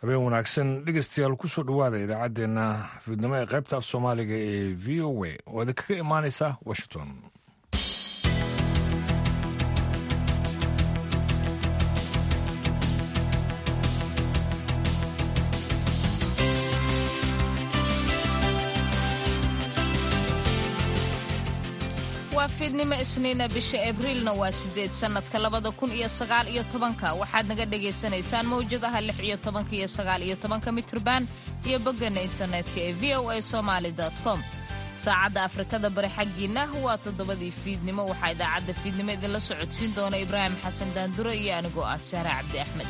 habeen wanaagsan dhegeystayaal kusoo dhowaada idaacaddeenna fiidnimo ee qaybta af soomaaliga ee v o a oo idinkaga imaanaysa washington. waa fiidnimo isniina bisha abriilna waa 8 sannadka 2019 waxaad naga dhagaysanaysaan mawjadaha 16 iyo 19 mitrban iyo bogana internetka ee voasomali.com. saacadda afrikada bari xaggiina waa 7 fiidnimo. waxaa idaacadda fiidnimo idinla socodsiin doona Ibraahim Xasan Daanduro iyo anigoo ah Sahra Cabdi Axmed.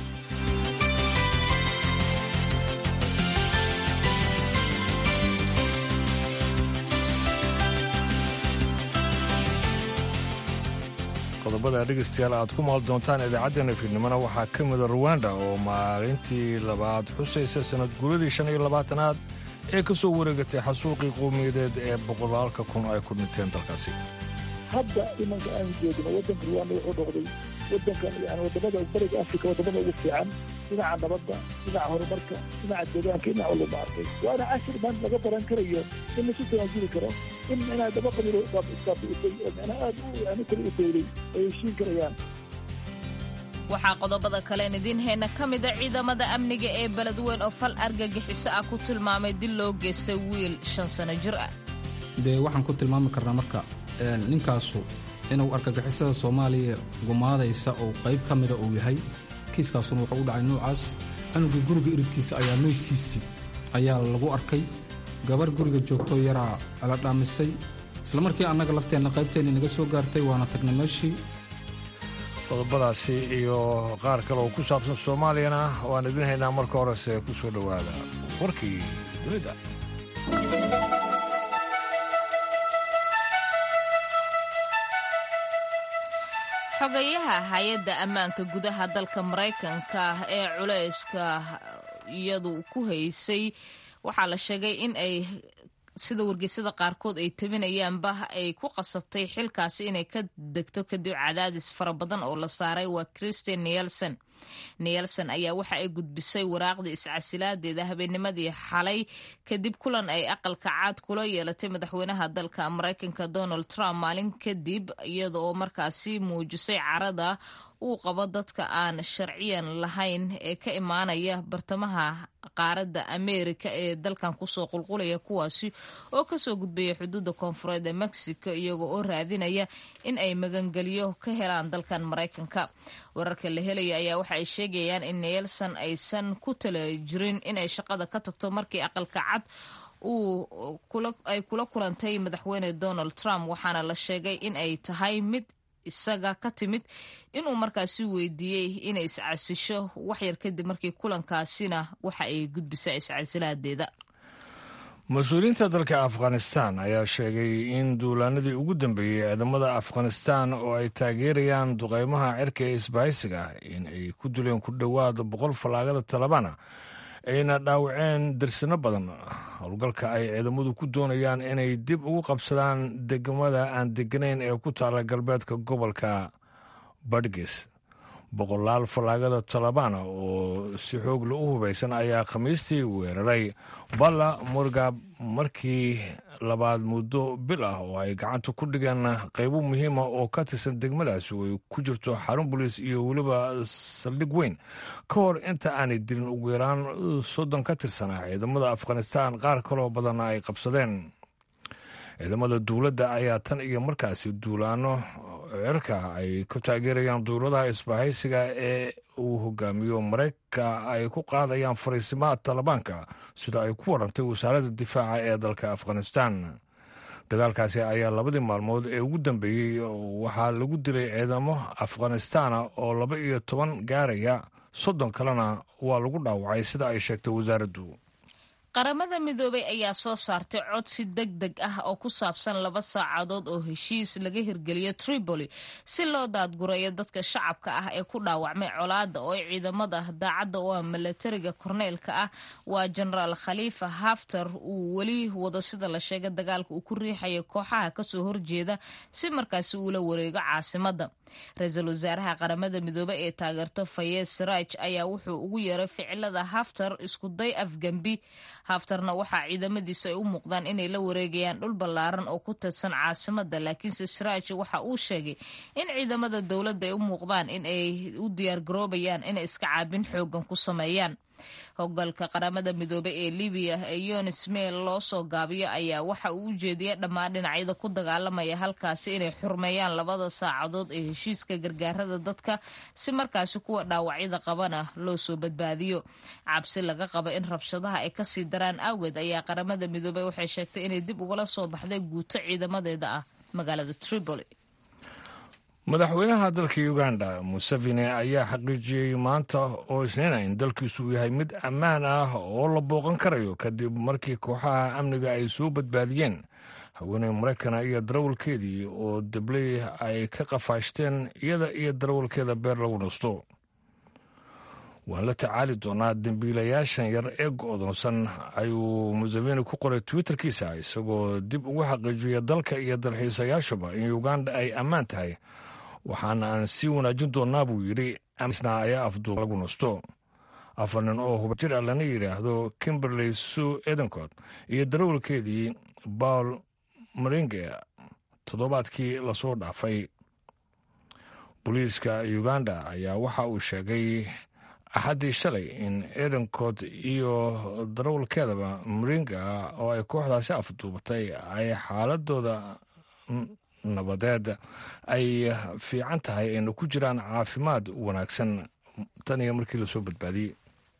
qodobada dhegeystayaal aad ku maal doontaan idaacaddeenna fiidnimona waxaa ka mida ruwanda oo maalintii labaad xusaysa sanad guuladii 25aad ee ka soo wareegatay xasuuqii qowmiyadeed ee boqolaalka kun ay ku dhinteen dalkaasi. hadda imanka aan joogno waddanka ruwanda wuxuu noqday waddankan yani waddamada bariga afrika waddamada ugu fiican dhinaca nabadda, dhinaca horumarka, dhinaca deegaanka, dhinaca walba arkay. waana cashir maanta laga baran karayo in lasu tawaajuli karo in inaa daba qabiilo isbaabi'isay oo macnaa aad u yani kale u dowlay ay heshiin karayaan. waxaa qodobada kaleen idiin hayna ka mida ciidamada amniga ee beled weyn oo fal argagixiso ah ku tilmaamay dil loo geystay wiil 5 sano jir ah. dee waxaan ku tilmaami karnaa marka ninkaasu inuu argagixisada Soomaaliya gumaadaysa oo qayb ka mida uu yahay. kiiskaasuna wuxuu u dhacay noocaas anugu guriga iridkiisa ayaa meydkiisii ayaa lagu arkay. gabar guriga joogto yaraa ala dhaamisay isla markii annaga lafteenna qaybteenna naga soo gaartay waana tagnay meeshii. qodobadaasi iyo qaar kale oo ku saabsan Soomaaliyana waan idin haynaa. marka horese ku soo dhowaada warkii dunida. xogayaha hay-adda ammaanka gudaha dalka Maraykanka ee culayska iyadu ku haysay waxaa la sheegay in ay sida wargeysyada qaarkood ay tabinayaanba ay ku qasabtay xilkaasi inay ka degto kadib cadaadis fara badan oo la saaray. waa Kirstjen Nielsen ayaa waxa ay gudbisay waraaqdii iscasilaadeeda habeennimadii xalay kadib kulan ay aqalka caad kula yeelatay madaxweynaha dalka Maraykanka Donald Trump maalin kadib iyada oo markaasi muujisay carada uu qabo dadka aan sharciyan lahayn ee ka imaanaya bartamaha qaaradda Ameerika ee dalkan kusoo qulqulaya kuwaasi oo kasoo gudbaya xuduudda koonfureed ee Mexico iyagoo oo raadinaya in ay magangeliyo ka helaan dalkan Maraykanka. wararka la helaya ayaa waxa ay sheegayaan in Nielsen aysan ku tala jirin inay shaqada ka tagto markii aqalka cad ay kula kulantay madaxweyne Donald Trump, waxaana la sheegay in ay tahay mid isaga ka timid inuu markaasi weydiiyey inay iscasisho waxyar kadib markii kulankaasina waxa ay gudbisay iscasilaadeeda. mas-uuliyiinta dalka Afghanistan ayaa sheegay in duulaanadii ugu dambeeyey ciidamada Afghanistan oo ay taageerayaan duqeymaha cirka ee isbahaysiga in ay ku dileen ku dhowaad 100 falaagada Taliban ayna dhaawaceen darsano badan. howlgalka ay ciidamadu ku doonayaan inay dib ugu qabsadaan degmada aan deganayn ee ku taala galbeedka gobolka Badghis. boqolaal falaagada Taliban oo si xoog leh u hubaysan ayaa khamiistii weeraray Balla Murgab markii labaad muddo bil ah oo ay gacanta ku dhigeen qaybo muhiima oo ka tirsan degmadaasi oo ay ku jirto xarun booliis iyo weliba saldhig weyn ka hor inta aanay dilin ugu yaraan 30 ka tirsanaa ciidamada Afghanistan. qaar kaloo badanna ay qabsadeen. ciidamada dowladda ayaa tan iyo markaasi duulaano cirka ay ku taageerayaan dowladaha isbahaysiga ee uu hogaamiyo Maraykanka ay ku qaadayaan fariisimaha Talibanka sida ay ku warantay wasaaradda difaaca ee dalka Afghanistan. dagaalkaasi ayaa 2 maalmood ee ugu dambeeyey waxaa lagu dilay ciidamo Afghanistan oo 12 gaaraya 30 kalena waa lagu dhaawacay sida ay sheegtay wasaaraddu. qaramada midoobay ayaa soo saartay codsi degdeg ah oo ku saabsan 2 saacadood oo heshiis laga hirgeliyo Tripoli si loo daadgurayo dadka shacabka ah ee ku dhaawacmay colaada oo ciidamada daacadda oo militariga korneelka ah waa General Khalifa Haftar uu wali wado sida la sheegay dagaalka uu ku riixayo kooxaha ka soo horjeeda si markaasi uu la wareego caasimada. Ra'iisul Wasaaraha qaramada midoobay ee taageerto Fayez Sarraj ayaa wuxuu ugu yeeray ficilada Haftar isku day afgambi. Haftarna waxaa ciidamadiisa ay u muuqdaan inay la wareegayaan dhul ballaaran oo ku tirsan caasimada, laakiinse Sarraj waxa uu sheegay in ciidamada dowladda ay u muuqdaan in ay u diyaar garoobayaan inay iska caabin xoogan ku sameeyaan. Hoggaanka qaramada midoobay ee Libiya ee UNSMIL loo soo gaabiyo ayaa waxa uu u jeediyay dhammaan dhinacyada ku dagaalamaya halkaasi inay xurmeeyaan 2 saacadood ee heshiiska gargaarada dadka si markaasi kuwa dhaawacyada qabana loo soo badbaadiyo. Cabsi laga qabo in rabshadaha ay kasii daraan awgeed ayaa qaramada midoobay waxay sheegtay inay dib ugala soo baxday guuto ciidamadeeda ah magaalada Tripoli. madaxweynaha dalka Uganda Museveni ayaa xaqiijiyey maanta oo isniina in dalkiisu yahay mid ammaan ah oo la booqan karayo kadib markii kooxaha amniga ay soo badbaadiyeen haweeney Maraykana iyo darawalkeedii oo dabley ay ka qafaashteen iyada iyo darawalkeeda beer lagu nasto. waan la tacaali doonaa dambiilayaashan yar ee go'doonsan ayuu Museveni ku qoray Twitterkiisa isagoo dib ugu xaqiijiyay dalka iyo dalxiisayaashuba in Uganda ay ammaan tahay waxaana aan sii wanaajin doonaa buu yidhi amisna ayaa afduub lagu nasto. 4 nin oo hubajir ah lana yidhaahdo Kimberley Sue Edencourt iyo darawalkeedii Paul Maringe toddobaadkii lasoo dhaafay. Booliiska Uganda ayaa waxa uu sheegay axaddii shalay in Edencourt iyo darawalkeedaba Maringa oo ay kooxdaasi afduubatay ay xaaladooda nabadeed ay fiican tahay ayna ku jiraan caafimaad wanaagsan tan iyo markii lasoo badbaadiyey.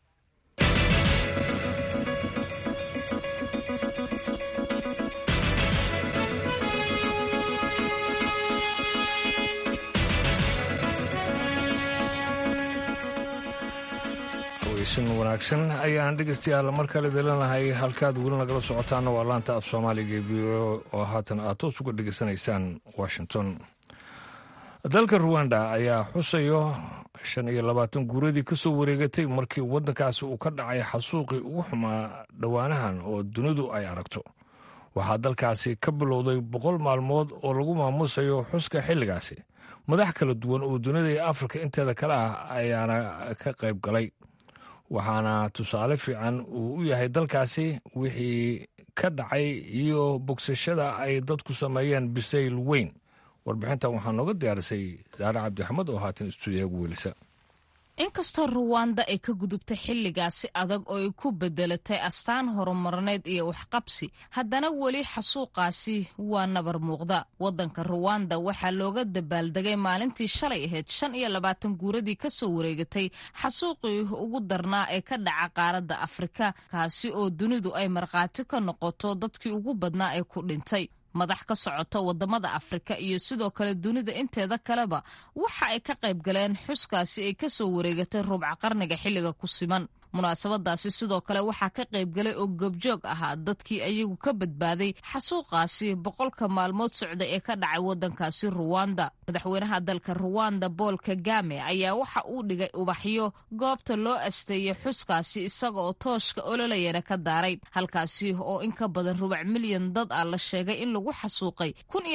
wanaagsan ayaan dhegeystayaal mar kale delanahay halkaad weli nagala socotaana waa laanta af soomaaliga ee VOA oo haatan aad toos uga dhegeysanaysaan Washington. dalka Rwanda ayaa xusayo 25 guuradii ka soo wareegatay markii waddankaasi uu ka dhacay xasuuqii ugu xumaa dhowaanahan oo dunidu ay aragto. waxaa dalkaasi ka bilowday 100 maalmood oo lagu maamuusayo xuska xilligaasi. madax kala duwan oo dunida iyo Afrika inteeda kale ah ayaana ka qayb galay. waxaana tusaale fiican uu u yahay dalkaasi wixii ka dhacay iyo bogsashada ay dadku sameeyeen bisayl weyn. warbixintan waxaa nooga diyaarisay Saare Cabdixamed oo haatan istuudiyaha ugu weelisa. inkastoo Rwanda ay ka gudubtay xilligaasi adag oo ay ku bedelatay astaan horumarneed iyo waxqabsi, haddana weli xasuuqaasi waa nabar muuqda. waddanka Rwanda waxaa looga dabaaldegay maalintii shalay ahayd 25 guuradii ka soo wareegatay xasuuqii ugu darnaa ee ka dhaca qaaradda Afrika, kaasi oo dunidu ay markhaati ka noqoto dadkii ugu badnaa ee ku dhintay. madax ka socota wadamada Afrika iyo sidoo kale dunida inteeda kaleba waxa ay ka qayb galeen xuskaasi ay ka soo wareegatay rubca qarniga xilliga ku siman. munaasabadaasi sidoo kale waxaa ka qayb galay oo goobjoog ahaa dadkii ayagu ka badbaaday xasuuqaasi 100 maalmood socday ee ka dhacay waddankaasi Rwanda. madaxweynaha dalka Rwanda Paul Kagame ayaa waxa uu dhigay ubaxyo goobta loo asteeyay xuskaasi isaga oo tooshka ololayana ka daaray, halkaasi oo in ka badan rubac milyan dad ah la sheegay in lagu xasuuqay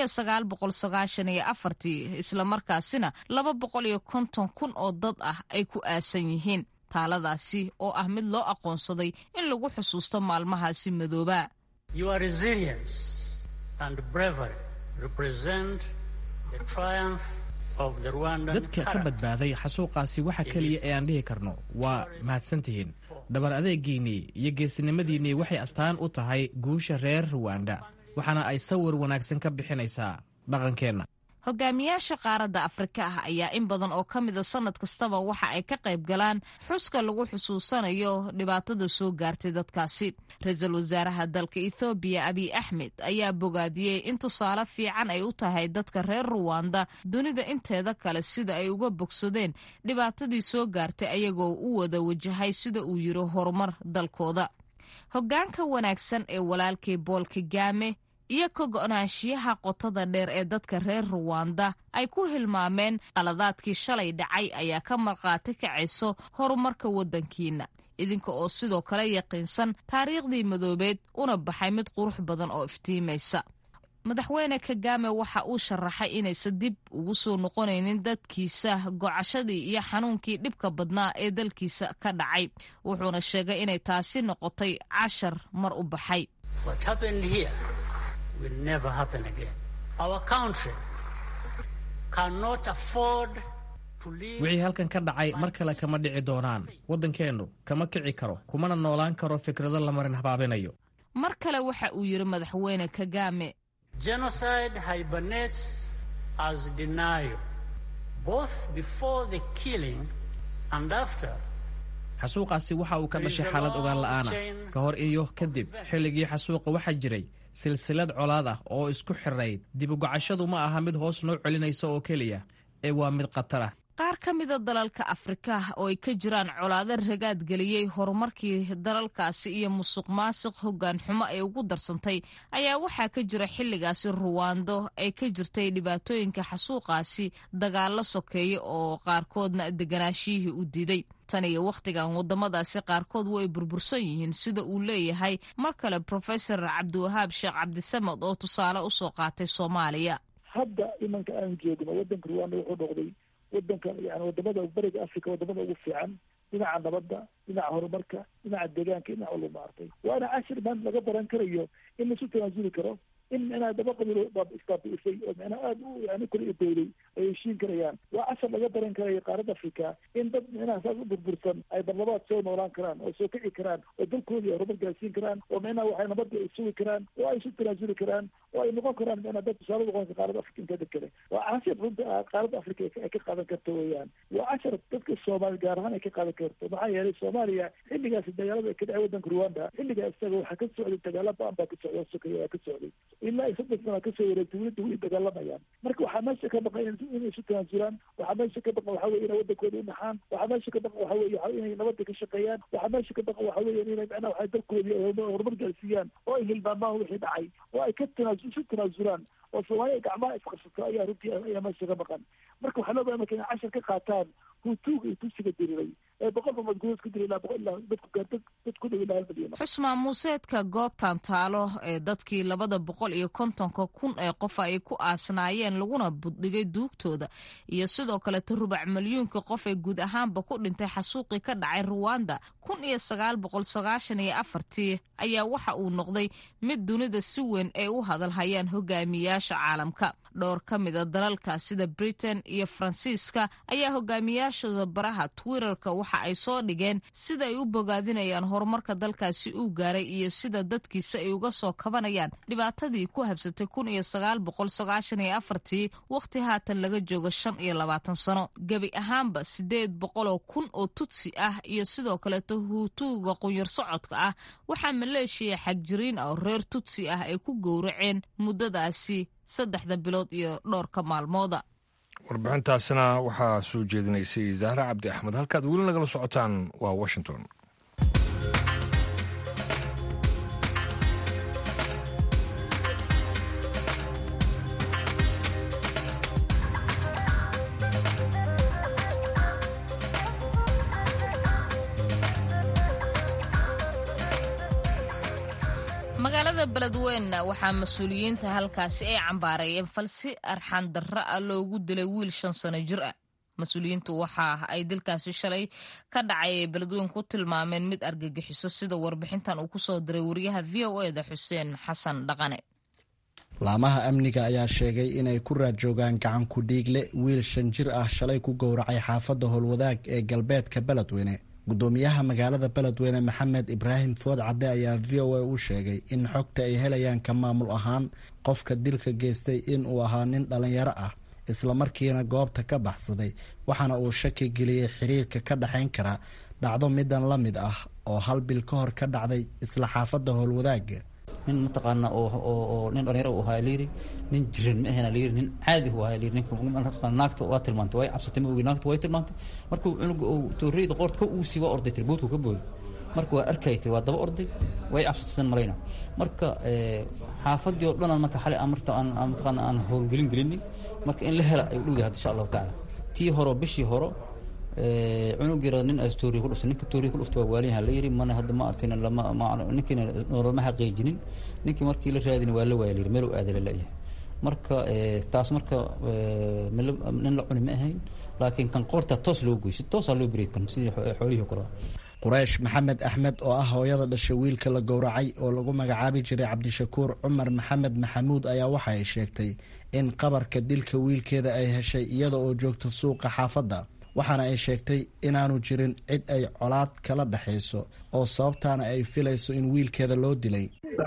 1994 isla markaasina 250,000 oo dad ah ay ku aasan yihiin. taaladaasi oo ah mid loo aqoonsaday in lagu xusuusto maalmahaasi madooba. Your resilience and bravery represent the triumph of the Rwandan. dadka ka badbaaday xasuuqaasi waxa kaliya ee aan dhihi karno waa mahadsantihiin. dhabar adeegiinnii iyo geesinimadiinnii waxay astaan u tahay guusha reer Rwanda, waxaana ay sawir wanaagsan ka bixinaysaa dhaqankeenna. hogaamiyaasha qaaradda Afrika ah ayaa in badan oo ka mida sanad kastaba waxa ay ka qayb galaan xuska lagu xusuusanayo dhibaatada soo gaartay dadkaasi. ra'iisul wasaaraha dalka Ethiopia Abiy Ahmed ayaa bogaadiyey in tusaale fiican ay u tahay dadka reer Rwanda dunida inteeda kale sida ay uga bogsadeen dhibaatadii soo gaartay ayagoo u wada wajahay sida uu yiri horumar dalkooda. hoggaanka wanaagsan ee walaalkii Paul Kagame iyo ka go'naanshiyaha qotada dheer ee dadka reer Rwanda ay ku hilmaameen qaladaadkii shalay dhacay ayaa ka marqaati kacayso horumarka waddankiina idinka oo sidoo kale yaqiinsan taariikhdii madoobeed una baxay mid qurux badan oo iftiimaysa. madaxweyne Kagame waxa uu sharaxay inaysan dib ugu soo noqonaynin dadkiisa gocashadii iyo xanuunkii dhibka badnaa ee dalkiisa ka dhacay wuxuuna sheegay inay taasi noqotay cashar mar u baxay. Will never happen again. Our country cannot afford to live. wixii halkan ka dhacay mar kale kama dhici doonaan. waddankeennu kama kici karo kumana noolaan karo fikrado la marin habaabinayo. mar kale waxa uu yiri madaxweyne Kagame, Genocide hibernates as denial, both before the killing and after. xasuuqaasi waxa uu ka dhashay xaalad ogaan la'aana ka hor iyo kadib. xilligii xasuuqa waxaa jiray silsilad colaad ah oo isku xirayd. dib u gocashadu ma aha mid hoos noo celinaysa oo keliya ee waa mid khatar ah. qaar ka mida dalalka Afrika oo ay ka jiraan colaado ragaad geliyey horumarkii dalalkaasi iyo musuqmaasuq hoggaan xumo ay ugu darsantay ayaa waxaa ka jira xilligaasi Rwanda ay ka jirtay dhibaatooyinka xasuuqaasi dagaallo sokeeye oo qaarkoodna deganaashiyihii u diiday. tan iyo wakhtigan waddamadaasi qaarkood way burbursan yihiin sida uu leeyahay mar kale Professor Cabdiwahaab Sheekh Cabdisamad oo tusaale u soo qaatay Soomaaliya. hadda imanka aan joogno waddanka Rwanda wuxuu noqday waddanka yani wadamada bariga Afrika wadamada ugu fiican dhinaca nabadda, dhinaca horumarka, dhinaca deegaanka, dhinaca walba maartay. waana cashir maanta laga baran karayo in la isu tanaasuli karo, in micnaha daba qabiilo isbaabi'isay oo micnaha aada u yani kala idowday ay heshiin karayaan. waa cashar laga baran karayo qaaradda Afrika in dad micnaha saas u burbursan ay barlabaad soo noolaan karaan oo soo kici karaan oo dalkoodii horumar gaarsiin karaan oo micnaha waxay nabadda ay sugi karaan oo ay isu tanaasuli karaan oo ay noqon karaan micnaha dad tusaale noqonka qaaradda Afrika inteeda kale. waa cashar runta qaaradda Afrika ay ka qaadan karto weeyaan. waa cashar dadka Soomaali gaar ahaan ay ka qaadan karto. maxaa yeelay Soomaaliya xilligaasi dagaalada ay ka dhacay waddanka Rwanda xilligaa isaga waxaa ka socday dagaalo ba'an baa ka socda sokeeya ka socday ilaa ay 3 sano kasoo wareegtay weli way dagaalamayaan. marka waxaa meesha ka baqay inay isu tanaasulaan. waxaa meesha ka baqan waxaa weeye inay waddankooda u naxaan. waxaa meesha ka baqan waxaa weeye inay nabadda ka shaqeeyaan. waxaa meesha ka baqan waxaa weeye inay macnaha waxay dalkoodii horumar gaarsiiyaan oo ay hilmaamaan wixii dhacay oo ay ka isu tanaasulaan oo Soomaaliya gacmaha isqabsato ayaa runtii ayaa meesha ka baqan. marka waxaa loo baahan marka inay cashar ka qaataan hutuuga iyo tusiga diriray ee boqolka madgudood ka diray ilaa dad ku dhow ilaa 1 milyan. xusmaan muuseedka goobtan taalo ee dadkii 250,000 ee qof ay ku aasnaayeen laguna buddhigay duugtooda iyo sidoo kale rubac milyuunka qof ee guud ahaanba ku dhintay xasuuqii ka dhacay Rwanda 1994 ayaa waxa uu noqday mid dunida si weyn ay u hadalhayaan hogaamiyaasha caalamka. dhowr ka mida dalalka sida Britain iyo Faransiiska ayaa hogaamiyaashooda baraha Twitterka waxa ay soo dhigeen sida ay u bogaadinayaan horumarka dalkaasi uu gaaray iyo sida dadkiisa ay uga soo kabanayaan dhibaatadii ku habsatay 1994 waqti haatan laga joogo 25 sano. gebi ahaanba 800,000 oo Tutsi ah iyo sidoo kale Hutuuga qunyar socodka ah waxaa maleeshiya xagjiriin oo reer Tutsi ah ay ku gowraceen muddadaasi 3 bilood iyo dhowrka maalmooda. warbixintaasina waxaa soo jeedinaysay Zahra Cabdi Axmed. halkaad weli nagala socotaan waa Washington. magaalada beledweyne waxaa mas-uuliyiinta halkaasi ay cambaarayeen falsi arxan darra ah loogu dilay wiil 5 sano jir ah. mas-uuliyiintu waxa ay dilkaasi shalay ka dhacay beledweyne ku tilmaameen mid argagixiso sida warbixintan uu ku soo diray wariyaha VOA-da Xuseen Xasan Dhaqane. laamaha amniga ayaa sheegay inay ku raadjoogaan gacan ku dhiigle wiil 5 jir ah shalay ku gowracay xaafadda Howlwadaag ee galbeedka beledweyne. gudoomiyaha magaalada beledweyne Maxamed Ibraahim Food Cadde ayaa VOA u sheegay in xogta ay helayaan ka maamul ahaan qofka dilka geystay in uu ahaa nin dhalinyaro ah isla markiina goobta ka baxsaday waxaana uu shaki geliyey xiriirka ka dhaxayn kara dhacdo midan la mid ah oo 1 bil ka hor ka dhacday isla xaafadda Howlwadaag. nin mataqaana oo nin dhalinyaro u ahaa liiri nin jirin ma ahna liiri nin caadi u ahaa liiri ninka naagta waa tilmaantay way cabsatay ma ogi naagta way tilmaantay markuu cunuga uu tooreyda qoorta uu siwa orday tirbuudku ka booday marka waa arkaytay waa daba orday way cabsataysan malayna marka xaafadii oo dhan marka xalay amarta aan howlgelin gelinay marka in la hela ay u dhowdahay insha Allah taala tii horo bishii horo cunugeeda nin astoori ku dhuftay ninka toori ku dhuftay waa waaliyaha la yiri mana hadda ma artin lama ninkina nolol ma xaqiijinin ninkii markii la raadin waa la waayay meel uu aaday leeyahay marka taas marka nin la cuni ma ahayn laakiin kan qorta toos loo goysay toos loo bireekan sidii xoolihii kale quraysh maxamed axmed oo ah hooyada dhashay wiilka la gowracay oo lagu magacaabi jiray cabdishakuur cumar maxamed maxamuud ayaa waxa ay sheegtay in qabarka dilka wiilkeeda ay heshay iyada oo joogta suuqa xaafadda waxaana ay sheegtay inaanu jirin cid ay colaad kala dhexayso oo sababtaana ay filayso in wiilkeeda loo dilay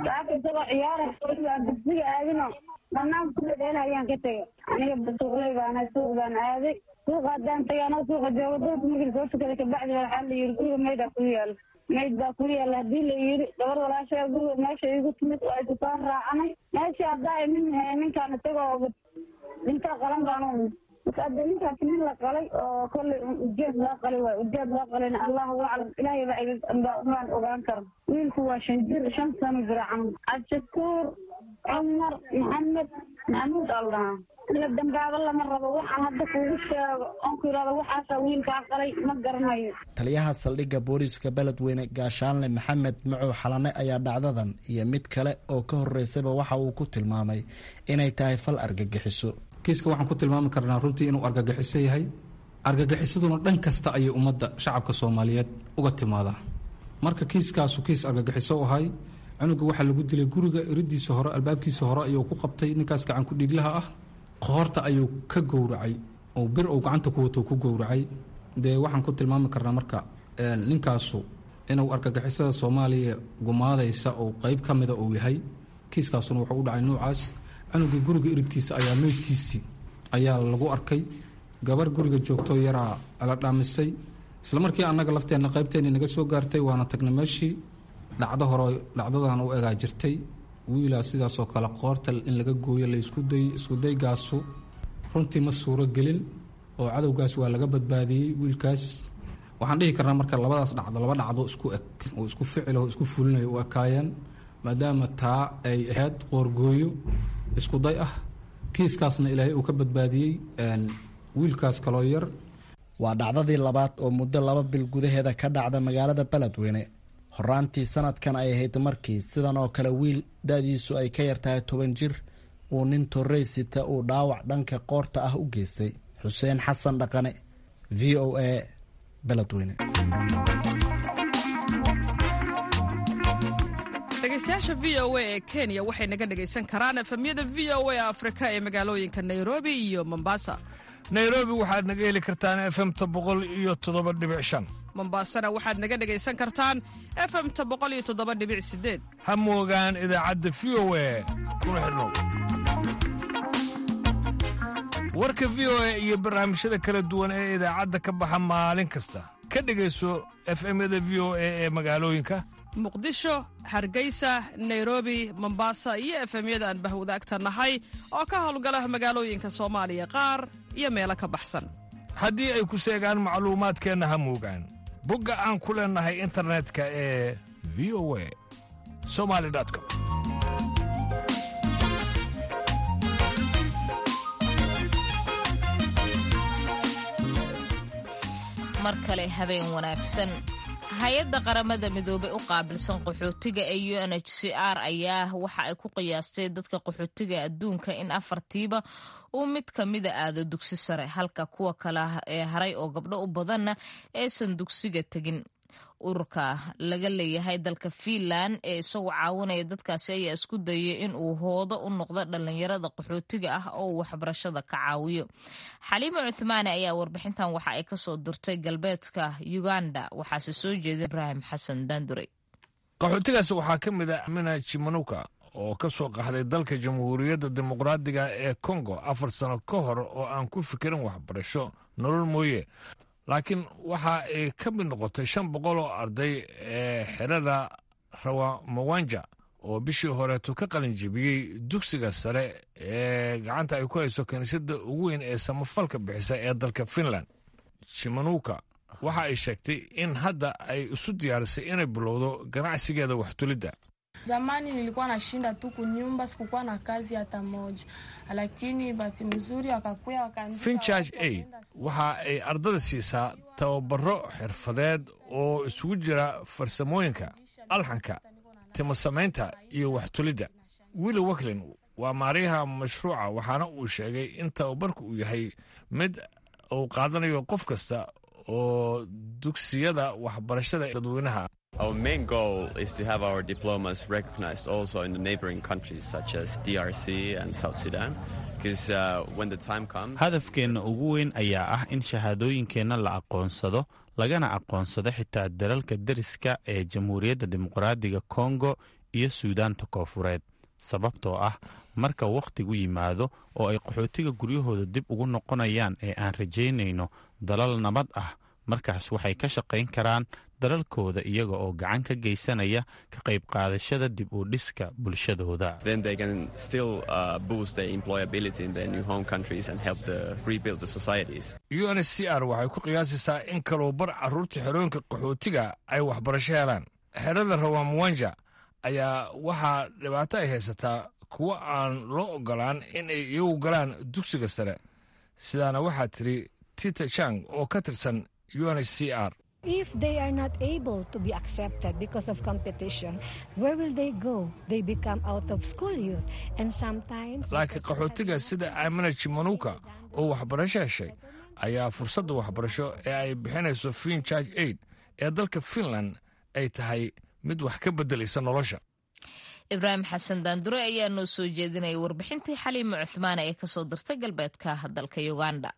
banaan ku dhadheelayaan ka tegay aniga suuqley baana suuq baan aaday suuqa haddaan tagay anoo suuqa joogo dadka markii soo tukaday kabacdi waxaa la yidhi guriga maydbaa ku yaala mayd baa ku yaala haddii la yidhi gabar walaashaa guriga meesha igu timid waa isu soo raacanay meeshii haddaa nin ninkaan isagoo intaa qalan baanu marka hadda ninkaasi nin la qalay oo kolley ujeed loo qalay waay ujeed loo qalayna allahu aclam ilaahay baan ogaan karo wiilku waa 5 sano jira camal cabdishakuur cumar maxamed maxamuud aldhaha la dambaaba lama rabo waxaan hadda kuugu sheego oon ku yidhahdo waxaasaa wiilkaa qalay ma garanayo taliyaha saldhigga booliiska beledweyne gaashaanle maxamed macow xalane ayaa dhacdadan iyo mid kale oo ka horeysayba waxa uu ku tilmaamay inay tahay fal argagixiso kiiska waxaan ku tilmaami karnaa runtii inuu argagixiso yahay argagixisaduna dhan kasta ayay ummadda shacabka soomaaliyeed uga timaadaa marka kiiskaasu kiis argagixiso ahay cunuga waxaa lagu dilay guriga iridiisa hore albaabkiisa hore ayuu ku qabtay ninkaas gacan ku dhiiglaha ah qoorta ayuu ka gowracay oo bir uu gacanta ku wato ku gowracay dee waxaan ku tilmaami karnaa marka ninkaasu inuu argagixisada soomaaliya gumaadaysa oo qayb ka mida uu yahay kiiskaasuna wuxuu u dhacay noocaas cunuga guriga iridkiisa ayaa meydkiisii ayaa lagu arkay gabar guriga joogtoo yaraa la dhaamisay isla markii annaga lafteenna qaybteenni naga soo gaartay waana tagnay meeshii dhacdo hore dhacdadan u egaa jirtay wiilaa sidaasoo kale qoorta in laga gooyo la iskudaygaasu runtii ma suuro gelin oo cadowgaas waa laga badbaadiyey wiilkaas waxaan dhihi karnaa marka labadaas dhacdo laba dhacdo isku eg oo isku ficil oo isku fulinayo u ekaayeen maadaama taa ay ahayd qoorgooyo iskuday ah kiiskaasna ilaahay uu ka badbaadiyey wiilkaas kaloo yar waa dhacdadii labaad oo muddo 2 bil gudaheeda ka dhacda magaalada beledweyne horaantii sanadkan ay ahayd markii sidan oo kale wiil da'diisu ay ka yartahay 10 jir uu nin torreysita uu dhaawac dhanka qoorta ah u geystay xuseen xasan dhaqane v o a beledweyne dhegeystayaasha v o a ee kenya waxay naga dhegaysan karaan efemyada v o a afrika ee magaalooyinka nairobi iyo mombasa nairobi waxaad naga heli kartaan efemta 107.5 mombasana waxaad naga dhegaysan kartaan efemta 107.8 ha moogaan idaacadda v o a kuna xidhnow warka v o a iyo barnaamijyada kala duwan ee idaacadda ka baxa maalin kasta ka dhegayso efemyada v o a ee magaalooyinka muqdisho hargeysa nairobi mombasa iyo efemyada aan bahwadaagta nahay oo ka howlgala magaalooyinka soomaaliya qaar iyo meelo ka baxsan haddii ay ku seegaan macluumaadkeenna ha moogaan bogga aan ku leennahay internetka ee v o a somali.com mar kale habeen wanaagsan hay-adda qaramada midoobay u qaabilsan qaxootiga ee UNHCR ayaa waxa ay ku qiyaastay dadka qaxootiga adduunka in 4tiiba uu mid ka mida aado dugsi sare halka kuwa kale ee haray oo gabdho u badanna aysan dugsiga tegin ururka laga leeyahay dalka Finland ee isagoo caawinaya dadkaasi ayaa isku dayay in uu hoodo u noqdo dhalinyarada qaxootiga ah oo waxbarashada ka caawiyo Xaliimo Cuthmaane ayaa warbixintan waxa ay ka soo dirtay galbeedka Uganda waxaase soo jeeday Ibrahim Xasan Dandure qaxootigaas waxaa ka mid ah Amina Chimanuka oo ka soo qaxday dalka Jamhuuriyadda Dimuqraadiga ee Congo 4 sano ka hor oo aan ku fikirin waxbarasho nolol mooye laakiin waxa ay ka mid noqotay 500 oo arday ee xerada Rawamawanja oo bishii horeeto ka qalin jebiyey dugsiga sare ee gacanta ay ku hayso kaniisadda ugu weyn ee samafalka bixisa ee dalka Finland. Chimanuka waxa ay sheegtay in hadda ay isu diyaarisay inay bilowdo ganacsigeeda waxtulidda. Zamani nilikuwa nashinda tu kunyumba, sikukuwa na kazi hata moja, lakini bahati nzuri wakakuya wakaandika. Finchurch Aid waxa ay ardada siisaa tababaro xirfadeed oo isugu jira farsamooyinka, alxanka, timo samaynta iyo waxtulidda. Willie Wacklin waa maariyaha mashruuca, waxaana uu sheegay in tababarku uu yahay mid uu qaadanayo qof kasta oo dugsiyada waxbarashada dadweynaha. Our main goal is to have our diplomas recognized also in the neighboring countries such as DRC and South Sudan. Because when the time comes, hadafkeena ugu weyn ayaa ah in shahaadooyinkeena la aqoonsado, lagana aqoonsado xitaa dalalka deriska ee Jamhuuriyadda Dimuqraadiga Kongo iyo Suudaanta Koonfureed. Sababtoo ah marka wakhtigu yimaado oo ay qaxootiga guryahooda dib ugu noqonayaan ee aan rajaynayno dalal nabad ah, markaas waxay ka shaqayn karaan dalalkooda iyaga oo gacan ka geysanaya ka qayb qaadashada dib u dhiska bulshadooda. Then they can still boost their employability in their new home countries and help to rebuild the societies. UNHCR waxay ku qiyaasaysaa in kaloo bar carruurta xerooyinka qaxootiga ay waxbarasho helaan. Xerada Rawamwanja ayaa waxaa dhibaato ay haysataa kuwa aan loo ogolaan in ay iyagu galaan dugsiga sare. Sidaana waxaa tiri Tita Chang oo ka tirsan UNHCR. If they are not able to be accepted because of competition, where will they go? They become out of school youth. And sometimes... laakiin qaxootiga sida Amina Chimanuka oo waxbarasho heshay ayaa fursadda waxbarasho ee ay bixinayso Finchurch Aid ee dalka Finland ay tahay mid wax ka beddelaysa nolosha. Ibraahim Xasan Daandure ayaa noo soo jeedinayay warbixintii Xaliimo Cuthmaan ee ka soo dirtay galbeedka dalka Uganda.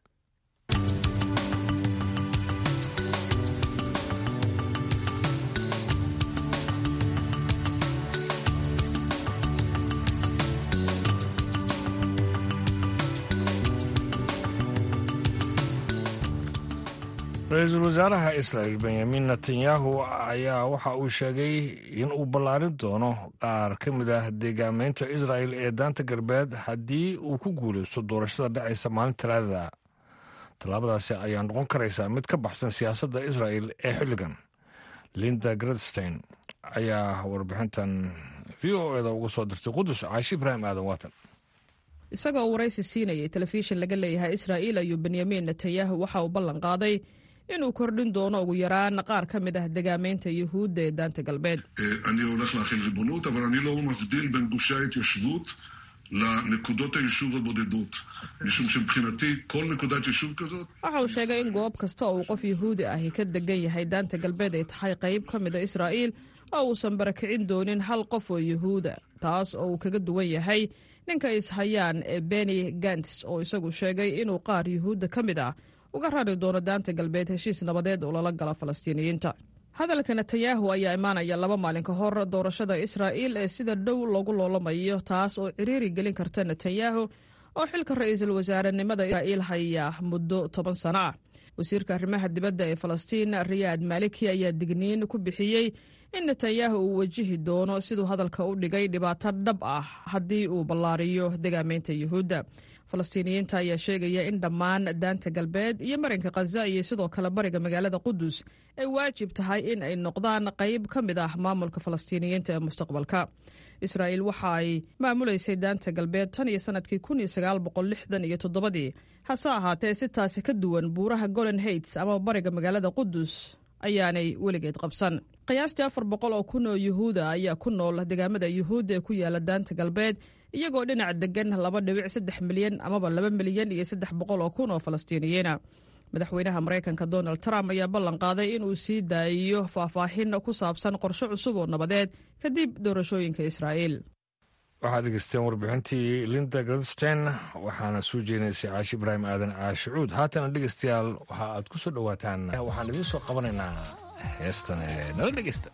ra-iisul wasaaraha Israel Benyamin Netanyahu ayaa waxa uu sheegay in uu ballaarin doono qaar ka mid ah deegaamaynta Israel ee daanta galbeed haddii uu ku guulaysto doorashada dhacaysa maalinta Talaadada. Tallaabadaasi ayaa noqon karaysa mid ka baxsan siyaasadda Israel ee xilligan. Linda Gradstein ayaa warbixintan VOA-da uga soo dirtay Qudus. Caashi Ibraahim Aadan Waatan. isagoo waraysi siinayay telefishin laga leeyahay Israa'iil ayuu Benyamin Netanyahu waxa uu ballan qaaday inuu kordhin doono ugu yaraan qaar ka mid ah deegaamaynta Yuhuudda ee daanta galbeed. אני הולך להחיל ריבונות, אבל אני לא מבדיל בין גושי ההתיישבות לנקודות היישוב הבודדות. משום שמבחינתי כל נקודת יישוב כזאת... waxa uu sheegay in goob kasta oo qof Yuhuudi ah ka degan yahay daanta galbeed ay tahay qayb ka mid ah Israa'iil oo uusan barakicin doonin hal qof oo Yuhuuda, taas oo uu kaga duwan yahay ninka ishayaan ee Benny Gantz oo isagu sheegay inuu qaar Yuhuudda ka mid ah uga rari doono daanta galbeed heshiis nabadeed oo lala gala Falastiiniyiinta. hadalka Netanyahu ayaa imaanaya 2 maalin ka hor doorashada Israa'iil ee sida dhow loogu loolamayo, taas oo ciriiri gelin karta Netanyahu oo xilka ra'iisul wasaarenimada Israa'iil haya muddo 10 sano ah. wasiirka arrimaha dibadda ee Falastiin Riyad Maliki ayaa digniin ku bixiyay in Netanyahu uu wajihi doono siduu hadalka u dhigay dhibaato dhab ah haddii uu ballaariyo deegaamaynta Yuhuudda. Falastiiniyiinta ayaa sheegaya in dhammaan daanta galbeed iyo marinka Gaza iyo sidoo kale bariga magaalada Qudus ay waajib tahay in ay noqdaan qayb ka mid ah maamulka Falastiiniyiinta ee mustaqbalka. Israa'iil waxa ay maamulaysay daanta galbeed tan iyo sanadkii 1967 hase ahaatee si taasi ka duwan buuraha Golan Heights ama bariga magaalada Qudus ayaanay weligeed qabsan. qiyaastii 400 oo kun oo Yuhuuda ayaa ku nool deegaamada Yuhuudda ee ku yaala daanta galbeed, iyagoo dhinac degan 2.3 milyan ama 2 milyan iyo 300 oo kun oo Falastiiniyiin. madaxweynaha Mareykanka Donald Trump ayaa ballan qaaday in uu sii daayo faahfaahin ku saabsan qorshe cusub oo nabadeed kadib doorashooyinka Israa'iil. waxaad dhegeysteen warbixintii Linda Gradstein, waxaana soo jeedinaysay Caashi Ibraahim Aadan Caashicuud. haatana dhegeystayaal waxa aad ku soo dhawaataan, waxaan idin soo qabanaynaa heestan ee nala dhegeysta.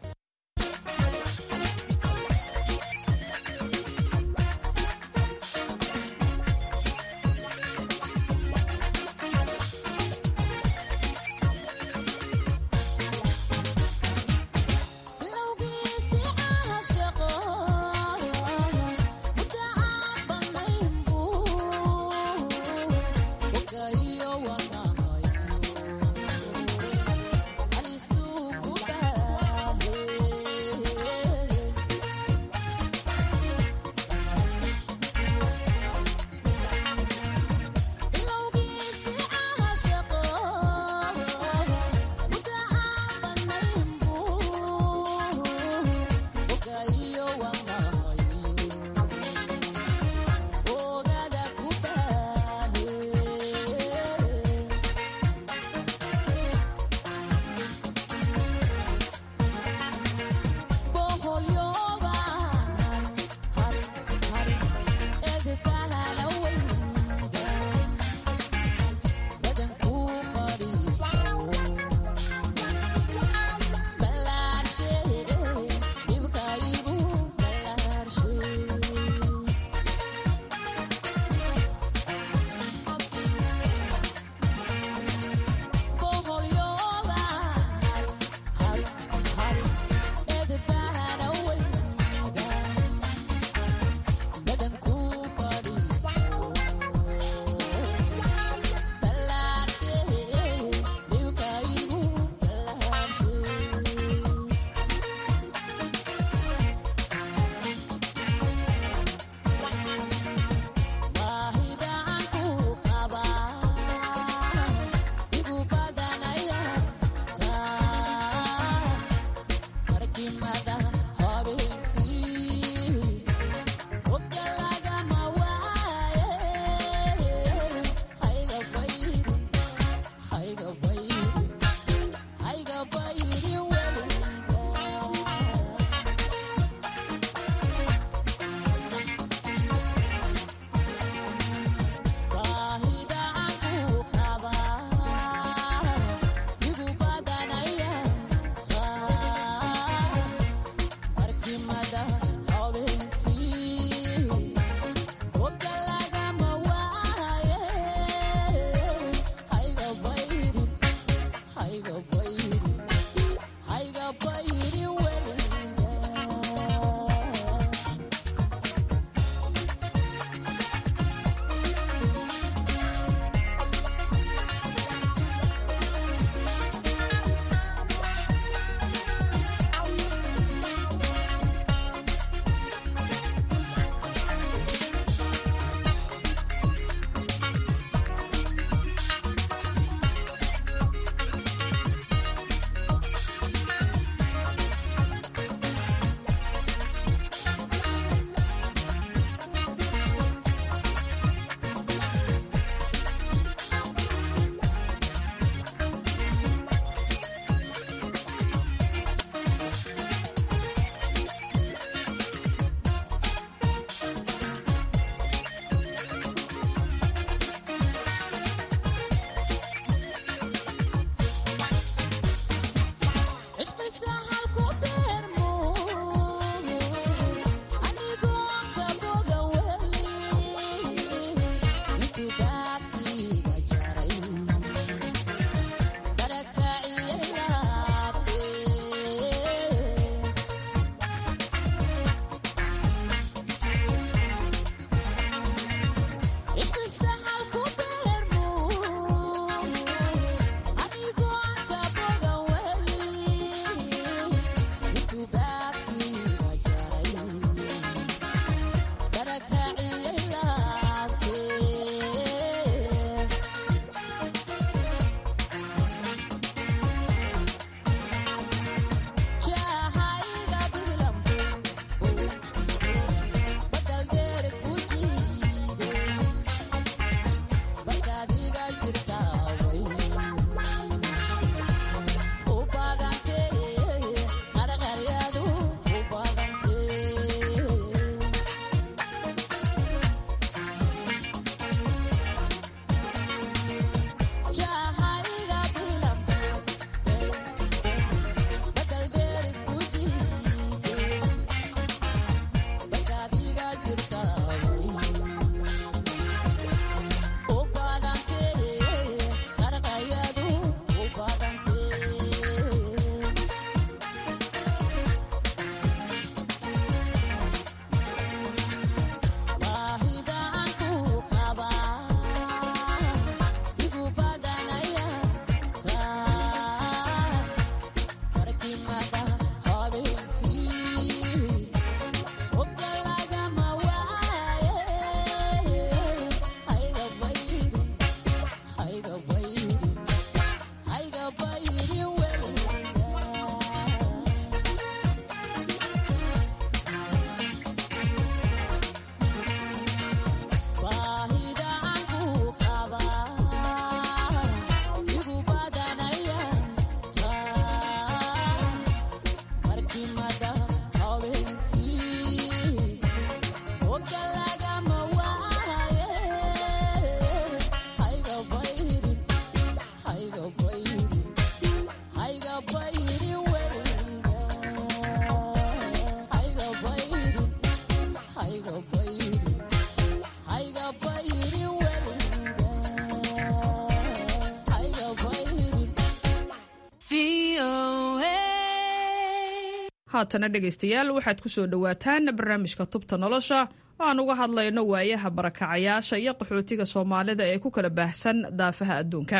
haatana dhegaystayaal waxaad ku soo dhowaataan barnaamijka tubta nolosha oo aan uga hadlayno waayaha barakacayaasha iyo qaxootiga soomaalida ee ku kala baahsan daafaha adduunka.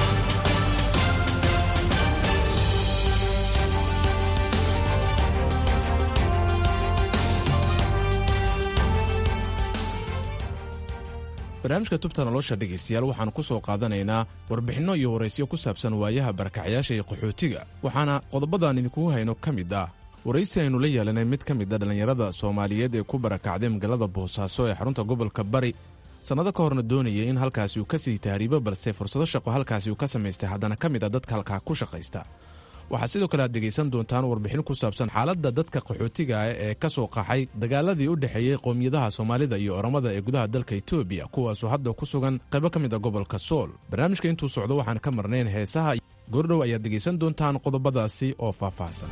barnaamijka tubta nolosha dhegaystayaal waxaan ku soo qaadanaynaa warbixinno iyo waraysyo ku saabsan waayaha barakacayaasha iyo qaxootiga, waxaana qodobadaan idinkugu hayno ka mid ah waraysi aynu la yeelanay mid ka mid a dhallinyarada Soomaaliyeed ee ku barakacday magaalada Boosaaso ee xarunta gobolka Bari sannado ka horna doonayay in halkaasi uu ka sii tahriibo, balse fursado shaqo halkaasi uu ka samaystay haddana ka mid a dadka halkaa ku shaqaysta. waxaa sidoo kale aad dhegaysan doontaan warbixin ku saabsan xaaladda dadka qaxootiga ah ee ka soo qaxay dagaaladii u dhexeeyey qowmiyadaha Soomaalida iyo Oromada ee gudaha dalka Itoobiya, kuwaasoo hadda ku sugan qaybo ka mid a gobolka Sool. barnaamijka intuu socdo waxaan ka marnayn heesaha. goordhow ayaad dhegaysan doontaan qodobadaasi oo faahfaahsan.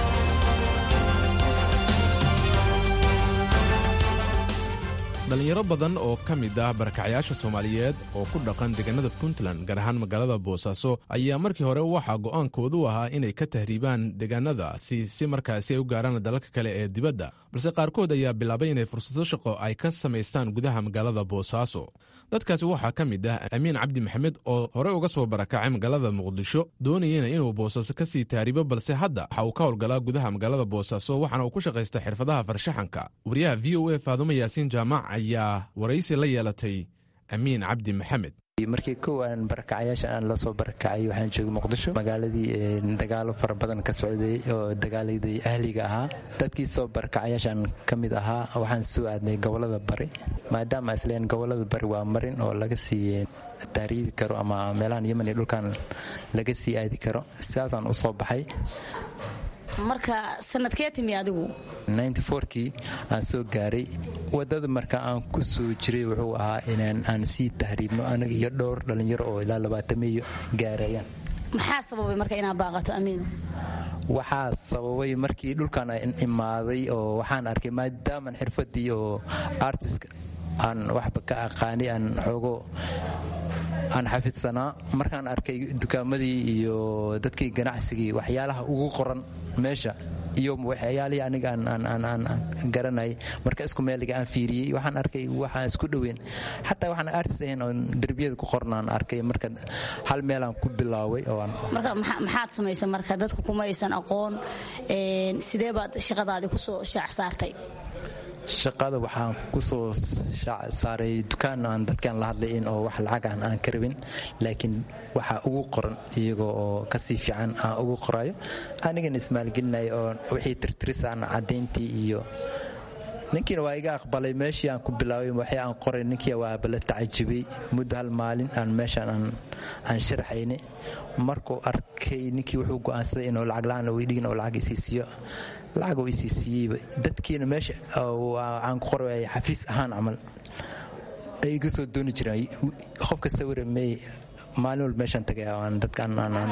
dhalinyaro badan oo ka mid ah barakacayaasha Soomaaliyeed oo ku dhaqan deegaanada Puntland, gaar ahaan magaalada Boosaaso, ayaa markii hore waxaa go'aankoodu ahaa inay ka tahriibaan deegaanadaasi si markaasi ay u gaaraan dalalka kale ee dibadda, balse qaarkood ayaa bilaabay inay fursado shaqo ay ka samaystaan gudaha magaalada Boosaaso. dadkaasi waxaa ka mid ah Amiin Cabdi Maxamed oo hore uga soo barakacay magaalada Muqdisho, doonayana inuu Boosaaso ka sii tahriibo, balse hadda waxa uu ka howlgalaa gudaha magaalada Boosaaso, waxaana uu ku shaqaystaa xirfadaha farshaxanka. wariyaha VOA Faadumo Yaasiin Jaamac ayaa waraysi la yeelatay Amiin Cabdi Maxamed. markii kow aan barakacayaasha aan la soo barakacay waxaan joogay Muqdisho, magaaladii dagaalo fara badan ka socday oo dagaaladii ahliga ahaa. dadkii soo barakacayaashan ka mid ahaa waxaan soo aadnay gobolada Bari, maadaama isleen gobolada Bari waa marin oo laga sii tahriibi karo ama meelahan Yemen iyo dhulkan laga sii aadi karo. sidaasaan u soo baxay. marka sanadkee timi adigu? 94kii aan soo gaaray. wadada marka aan ku soo jiray wuxuu ahaa inaan aan sii tahriibno anaga iyo dhowr dhalinyaro oo ilaa 20 gaarayaan. maxaa sababay marka inaad baaqato Amiin? waxaa sababay markii dhulkan aan imaaday oo waxaan arkay maadaama xirfadii oo artist aan waxba ka aqaani aan xoogo aan xafidsanaa, markaan arkay dukaamadii iyo dadkii ganacsigii waxyaalaha ugu qoran meesha iyo waxyaalihii aniga aan garanay, marka isku meeliga aan fiiriyey waxaan arkay waxaan isku dhoweyn, xataa waxaan artist ahayn oo darbiyada ku qornaan arkay. marka hal meelaan ku bilaaway oo marka maxaad samaysay marka dadku kuma aysan aqoon sidee baad shaqadaadii ku soo shaac saartay? shaqada waxaan ku soo saaray dukaan aan dadkan la hadlayn oo wax lacag aan ka rabin, laakiin waxa ugu qoran iyagoo oo ka sii fiican aan ugu qorayo, anigana ismaalgelinayo oo wixii tirtiris aan cadayntii iyo ninkiina waa iga aqbalay. meeshii aan ku bilaaway waxay aan qoray, ninkii waa bala tacajibay. muddo hal maalin aan meeshaan aan sharaxaynay, markuu arkay ninkii wuxuu go'aansaday inuu lacag la'aan uu dhigin oo lacag isiisiyo. lacag uu isiisiyey dadkiina meesha aan ku qoray xafiis ahaan camal ay iga soo dooni jireen. qofka sawir may maalin walba meeshaan tagay aan dadkan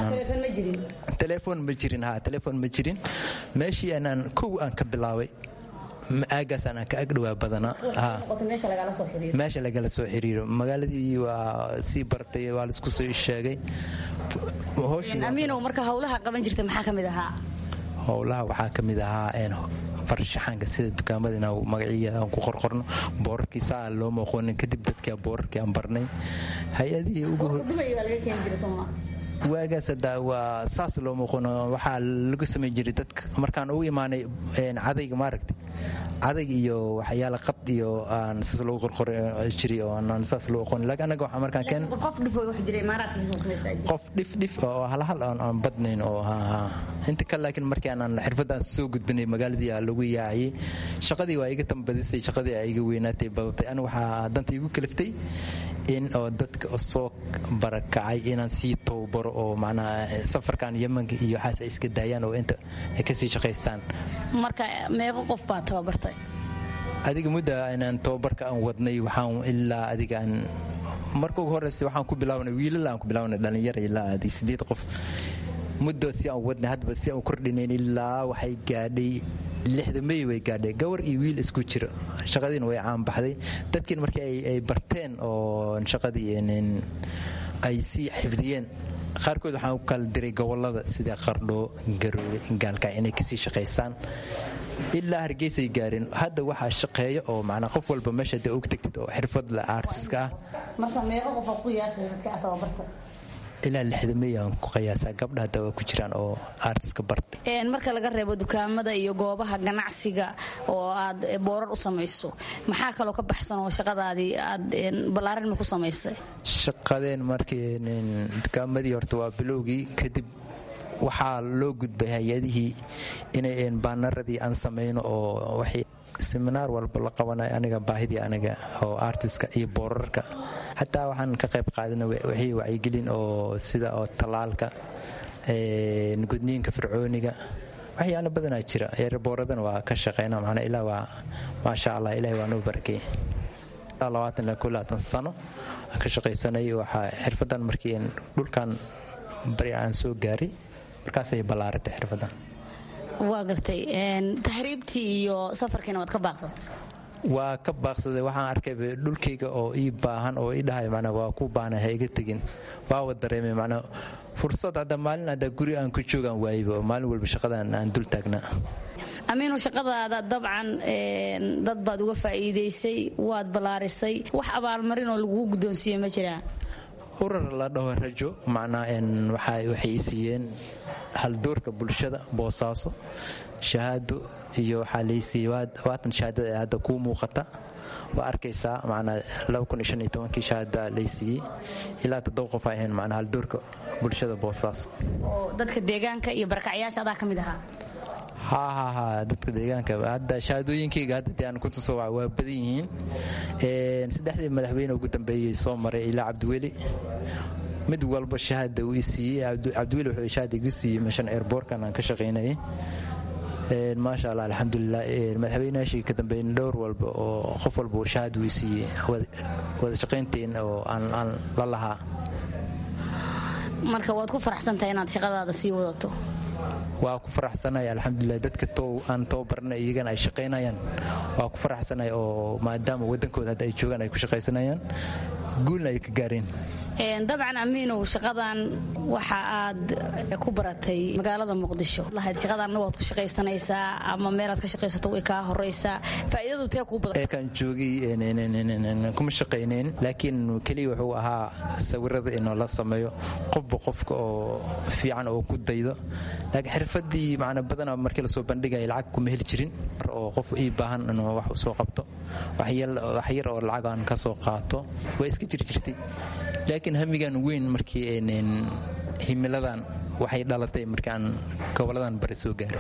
telefoon ma jirin. meeshii aan kow aan ka bilaabay aagaas aan ka agdhawaa badanaa meesha lagala soo xiriiro. magaaladii waa sii bartay, waa laisku soo sheegay. Amiinow, marka howlaha qaban jirta maxaa ka mid ahaa? howlaha waxaa ka mid ahaa farshaxanka, sida dukaamada inaan magaciya aan ku qorqorno, boorarkii saa loo muuqoonin. kadib dadkii boorarkii aan barnay. hay-adihii ugu waagaas waa saas loo muuqono. waxaa lagu samayn jiray dadka markaan ugu imaanay cadayga maaragtay, cadayg iyo waxyaala qad iyo aan saas loogu qorqor jiray oo aan saas loo aqoon. laakiin anaga waxaa markaan keen qof dhif oo hal aan badnayn oo inta kale. laakiin markii aan xirfadaan soo gudbinay magaaladii lagu yaaciyey. shaqadii waa iga tambadisay, shaqadii ay iga weynaatay badatay. aniga waxaa danta igu kaliftay in oo dadka soo barakacay inaan sii towbaro oo macnaha safarkan Yemen iyo waxaas ay iska daayaan oo inta ay ka sii shaqaystaan. marka meeqo qof baa tababartay? adiga mudda inaan tababarka aan wadnay waxaan ilaa adiga aan marka ugu horreysay waxaan ku bilaabnay wiilal aan ku bilaabnay dhalinyaro ilaa 8 qof. muddo si aan wadnay hadba si aan kordhinayn ilaa waxay gaadhay 60 May way gaadhay, gawar iyo wiil isku jiro. shaqadiina way caan baxday. dadkiina markii ay barteen oo shaqadii ay sii xifdiyeen qaarkood waxaan u kala diray gobolada sida qardho garoowe gaalka inay kasii shaqaystaan ilaa hargeysay gaareen. hadda waxaa shaqeeya oo macnaa qof walba meesha dee og tagtid oo xirfad la artiska ah. marka meeqa qof ku yaasay dadka tababarta? ilaa 60 milyan ku qiyaasaa gabdha hadda waa ku jiraan oo artiska barta. marka laga reebo dukaamada iyo goobaha ganacsiga oo aad boorar u samayso, maxaa kaloo ka baxsan oo shaqadaadii aad balaaran ma ku samaysay? shaqadeen markii dukaamadii horta waa bilowgii, kadib waxaa loo gudbay hay-adihii inay baanaradii aan samayno oo waxay seminaar walba la qabanay aniga baahidii aniga oo artiska iyo boorarka. xataa waxaan ka qayb qaadana wixii wacyigelin oo sida oo talaalka gudniinka fircooniga waxyaalo badanaa jira. booradana waa ka shaqeyna macnaa ilaa waa maasha allah ilaahay waa noo barakeeyey. 20 sano aan ka shaqaysanay. waxaa xirfadan markii dhulkan bari aan soo gaaray markaasay ballaaratay xirfadan. waa gartay. tahriibtii iyo safarkiina waad ka baaqsatay? waa ka baaqsaday. waxaan arkay dhulkayga oo ii baahan oo ii dhahay macnaa waa ku baana ha iga tegin. waa wada dareemay macnaa fursad hadda maalin hadda guri aan ku joogaan waayba maalin walba shaqadan aan dul taagnaa. amiino, shaqadaada dabcan dad baad uga faa'iidaysay, waad ballaarisay. wax abaalmarin oo lagugu guddoonsiiye ma jiraan? urar la dhaho rajo macnaa waxay i siiyeen haldoorka bulshada Boosaaso shahaado iyo waxaa laysiiyey waatan shahaadada ee hadda kuu muuqata waa arkaysaa macnaa 2015 shahaada laysiiyey ilaa 7 qof ay ahayn macnaa haldoorka bulshada Boosaaso oo dadka deegaanka iyo barakacayaasha adaa ka mid ahaa. ha dadka deegaanka hadda shahaadooyinkayga hadda aan ku tuso waa badan yihiin. 3 madaxweyne ugu dambeeyay soo maray ilaa Cabdiweli mid walba shahaada uu siiyay. Cabdiweli wuxuu shahaada igu siiyay meeshan airportkan aan ka shaqeynayay. maasha allah alxamdulilah. madaxweynaashii ka dambeeyay dhowr walba oo qof walba uu shahaada uu siiyay wada shaqeynteen oo aan la lahaa. marka waad ku faraxsantahay inaad shaqadaada sii wadato? waa ku faraxsanahay alxamdulilah. dadka aan tababarnay iyagana ay shaqaynayaan waa ku faraxsanahay oo maadaama wadankooda hadda ay joogaan ay ku shaqaysanayaan guulna ay ka gaareen. dabcan amiinow, shaqadan waxa aad ku baratay magaalada Muqdisho. lahayd shaqadan waad ku shaqaysanaysaa ama meelaad ka shaqaysato way ka horeysaa. faa'iidadu tee ku badan? kan joogay kuma shaqayneen, laakiin kaliya wuxuu ahaa sawirada in la sameeyo qofka oo fiican oo ku daydo. laakiin xirfadii macna badan markii la soo bandhigay lacag kuma heli jirin oo qof ii baahan inuu wax soo qabto wax yar oo lacag aan ka soo qaato way iska jirtay. laakiin hamigan weyn markii himiladan waxay dhalatay markaan goboladan bari soo gaaray.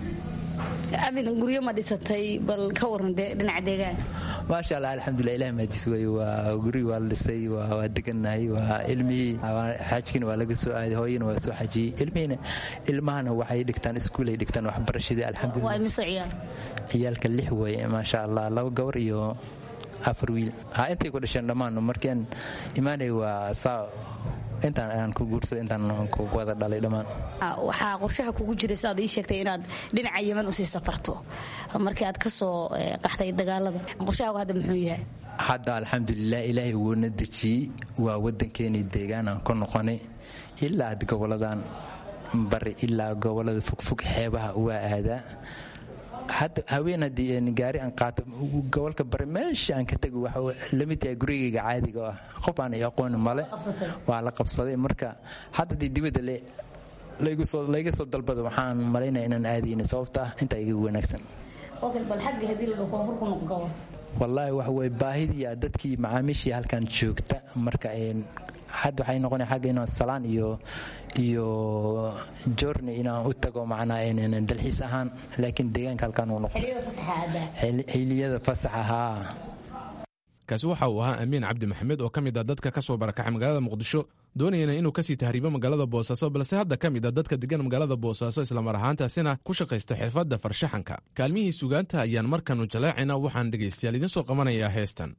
adina guryo ma dhisatay? bal ka waran dhinaca deegaanka. maasha allah alxamdulilah, ilaah mahadis wey. waa guri waa la dhisay, waa deganahay, waa ilmihii xaajkiina waa laga soo aaday, hooyana waa soo xajiyey. ilmahana waxay dhigtaan iskuulay dhigtaan waxbarashadii alxamdulilah. waa mise ciyaal? ciyaalka 6 wey maasha allah, 2 gabar iyo 4 wiil. intay ku dhasheen dhammaan markaan imaanay waa saa intaan aan ku guursaday intaan ku wada dhalay dhammaan. waxaa qorshaha kugu jiray sidaad ii sheegtay inaad dhinaca Yemen u sii safarto markii aad ka soo qaxday dagaalada. qorshahaagu hadda muxuu yahay? hadda alxamdulilah ilaahay wuu na dejiyey. waa wadankeeni deegaan aan ku noqonay ilaa goboladan bari ilaa gobolada fogfog xeebaha waa aadaa. hadda haween haddii gaari aan qaato gobolka bari meesha aan ka tago waxa la mid yahay gurigayga caadiga ah. qof aan aqoon male waa la qabsaday. marka hadda dibadda layga soo dalbada waxaan malaynayaa inaan aadayna sababta ah inta iga wanaagsan. bal xagga hadii la dhaqo furku noqdo wallaahi waxa way baahidii dadkii macaamiishii halkan joogta. marka hadda waxay noqonay xagga inaan salaan iyo journey inaan u tago macnaa dalxiis ahaan, laakiin deegaanka halkan uu noqdo xilliyada fasaxa. kaasi waxa uu ahaa amiin cabdi maxamed oo ka mid ah dadka ka soo barakacay magaalada Muqdisho, doonayana inuu kasii tahriibo magaalada Boosaaso, balse hadda ka mid ah dadka degan magaalada Boosaaso islamar ahaantaasina ku shaqaysta xirfadda farshaxanka. kaalmihii sugaanta ayaan markanu jaleecina waxaan dhegaystayaal idin soo qabanayaa heestan.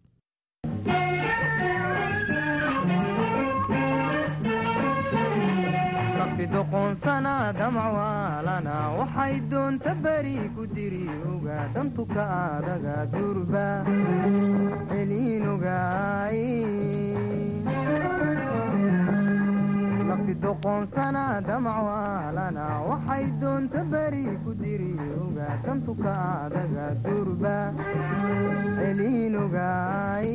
doqonsana damcwaalana waxay doonta beri ku diri oga dantuka adaga durba celiin ogaay nafti doqoonsana damacwaalana waxay doonta beri ku diri ogaa dantuka adaga durba celiinogaay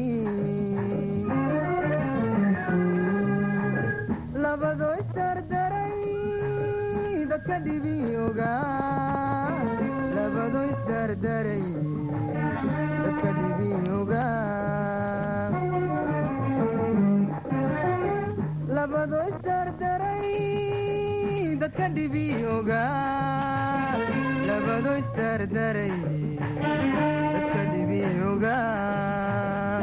labado isdardaray dadka dhibi ogaa labado isdardaray dadka dhibi ogaa labado isdardaray dadka dhibi ogaa labado isdardaray dadka dhibi ogaa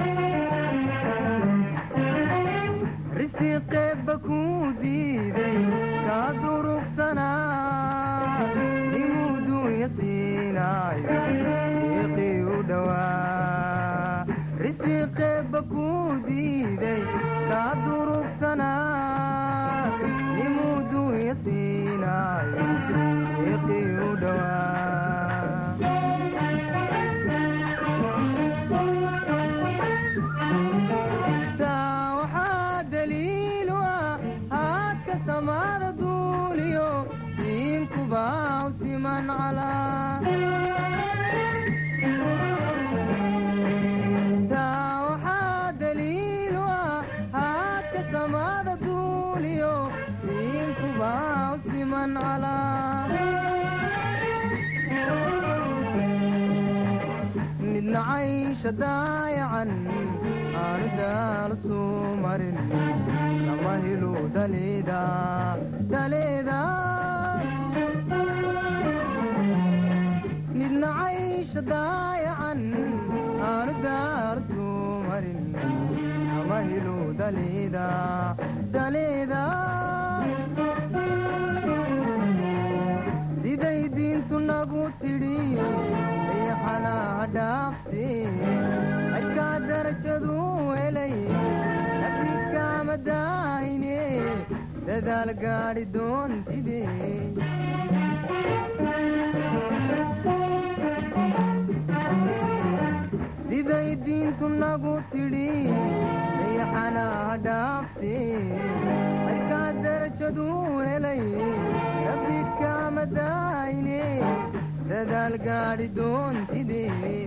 risiqeebba kuu diiday kaa durugsanaa nimuu duunya siinaayo iiqii u dhowaa risiqeebba kuu diiday kaa durugsanaa nimuu duunya siinaayo iiqii u dhowaa waxaa daliilu ah haadka samaada duuliyo diinkubaa u siman calaa waxaa daliilu ah haadka samaada duuliyo diinkubaa u siman calaa midna caysha daayacan aanu daal suu marin lama helo daleeda midna caysha daayacan aanu daal suu marin lama helo daleeda siday diintu nagu tidhi riixanaha dhaafte adkaa darajadu helay nafniskaama daahine dadaal gaadhi doontide siday diintu nagu tidhi riixanaha dhaafte adkaa darajadu helay nafniskaama daahine dadaal gaadhi doontide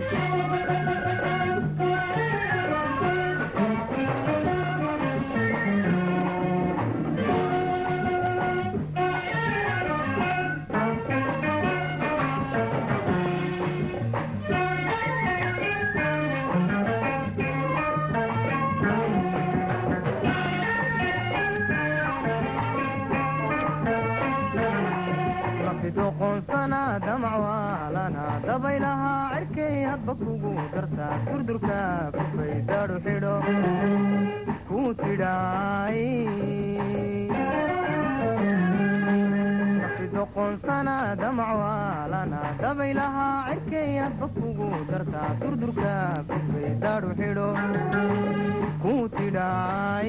doqoonsana damacwaalana dabaylahaa cirkay hadba kugu dartaa durdurka kufay daadhu xidho kuu tidhaay doqoonsana damacwaalana dabaylahaa cirkay hadba kugu dartaa durdurka kufay daadhu xidho kuu tidhaay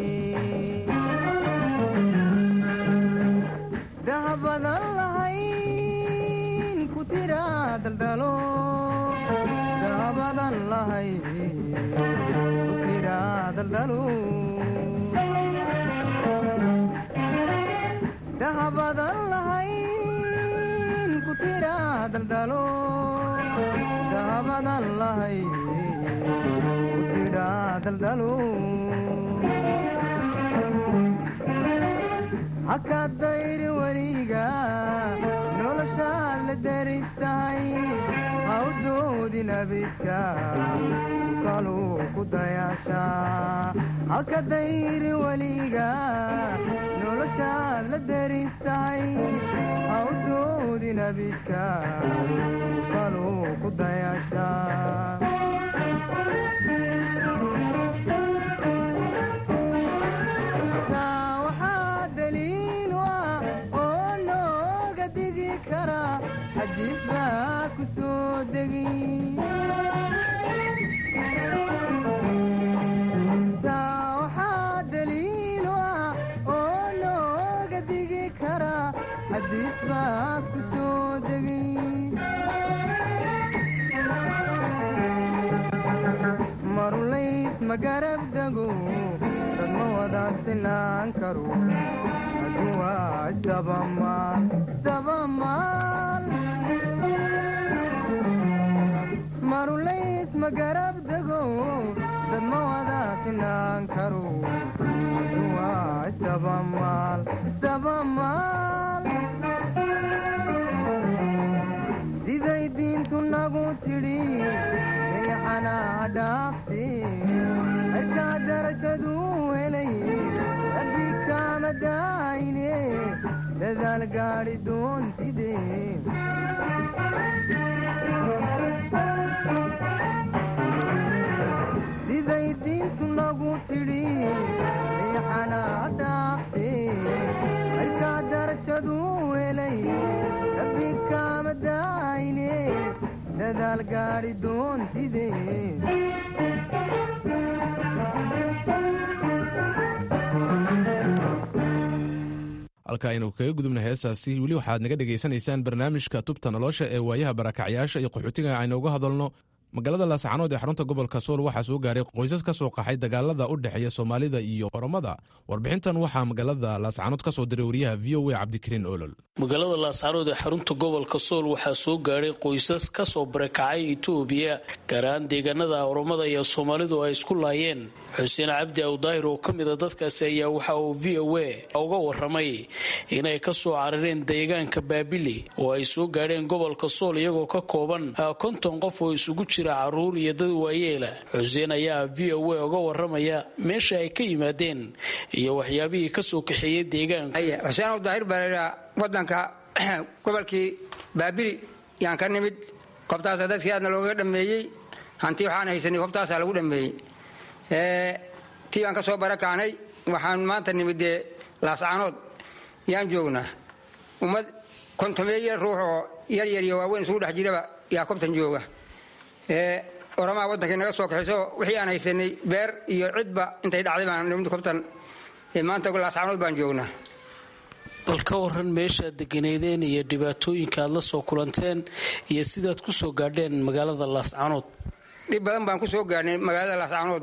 dahabadan lahayn ku tiraa daldalo dahabadan lahayn ku tiraa daldalo dahabadan lahayn ku tiraa daldalo dahabadan lahayn ku tiraa daldalo haka dayri weliga noloshaad la daristahay hawdoodin abidka kaluu ku dayaashaa haka dayri weliga noloshaad la daristahay hawdoodin abidka kaluu ku dayaashaa xadiis baa ku soo degi taa waxaa daliilu ah oo nooga digi kara xadiis baa ku soo degi marulays magarab dago dad ma wada sinaan karo aduwaa sabamaal marulays magarab dego dad ma wada sinaan karo aduwaa sabamaal siday diintu nagu tidhi dayaxanaa dhaafti cirkaa darajadu helay rabbi kaama daayine dadaal gaadhi doontide siday diintu nagu tidhi dayaxanaa dhaafti cirkaa darajadu helay rabbi kaama daayine dadaal gaadhi doontide halka aynu kaga gudubna heesaasi weli waxaad naga dhegaysanaysaan barnaamijka tubta nolosha ee waayaha barakacyaasha iyo qaxootiga aynu uga hadalno magaalada laascaanood ee xarunta gobolka sool waxaa soo gaaray qoysas ka soo qaxay dagaalada u dhexeeya soomaalida iyo oromada. warbixintan waxaa magaalada laascaanood ka soo diray wariyaha v o a cabdikariin olol. magaalada laascaanood ee xarunta gobolka sool waxaa soo gaaray qoysas ka soo barakacay itoobiya gaar ahaan deegaanada oromada iyo soomaalidu ay isku laayeen. xuseen cabdi awdaahir oo ka mida dadkaasi ayaa waxa uu v o a uga waramay inay ka soo carareen deegaanka baabili oo ay soo gaadheen gobolka sool iyagoo ka kooban 50 qof oo isugu jira caruur iyo dad waayeela. xuseen ayaa v o a uga waramaya meesha ay ka yimaadeen iyo waxyaabihii ka soo kaxeeyey deegaanka. xuseen awdaahir baa wadanka gobolkii baabili yaan ka nimid goobtaas dadkii aadna looga dhameeyey hanti waxaan haysanay goobtaasaa lagu dhameeyey tii baan ka soo barakacnay waxaan maanta nimid laascaanood yaan joognaa ummad kontomeeye ruux oo yaryar iyo waaweyn isugu dhex jiraba yaa kobtan jooga oramaa waddankay naga soo kaxiso wixii aan haysanay beer iyo cidba intay dhacday baan nimid kobtan maanta laascaanood baan joognaa. bal ka waran meeshaad deganeydeen iyo dhibaatooyinka aad la soo kulanteen iyo sidaad ku soo gaadheen magaalada laascaanood. dhib badan baan ku soo gaadhnay magaalada laascaanood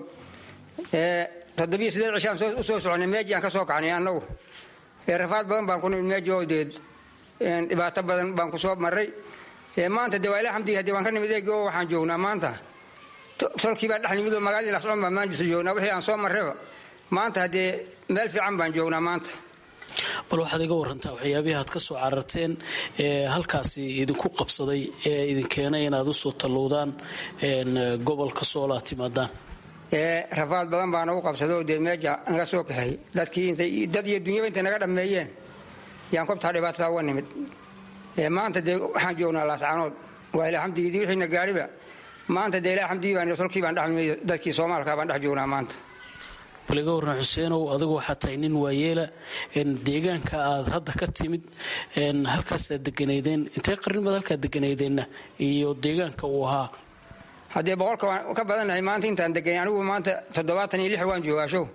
7 cishaan u soo soconay meejii aan ka soo kacnay annagu rafaad badan baan ku nimid meeji oodeed dhibaato badan baan ku soo marray maanta dee waa ilaa xamdiga haddii waan ka nimid eegi oo waxaan joognaa maanta solkii baan dhex nimid oo magaaladii laascaanood baan maanjisu joognaa wixii aan soo marrayba maanta haddee meel fiican baan joognaa maanta. bal waxaad iga warantaa waxyaabihii aad ka soo cararteen ee halkaasi idinku qabsaday ee idin keenay inaad usoo tallowdaan gobolka sool aad timaadaan. rafaad badan baa nagu qabsadoo dee meeja naga soo kaxay dadkii dad iyo dunyaba intay naga dhammeeyeen yaan kobtaa dhibaatada uga nimid maanta dee waxaan joognaa laascaanood waa ilaa xamdigii wixiina gaadhiba maanta dee ilaa xamdigii baan solkii baan dhex nimid dadkii soomaalka baan dhex joognaa maanta. bal iga waran xuseenow adigu waxaa tahay nin waayeela deegaanka aad hadda ka timid halkaasaad deganaydeen intee qarnibaad halkaad deganaydeenna iyo deegaanka uu ahaa. haddee 100 waan ka badannahay maanta intaan deganay anigu maanta 76 waan joogaa show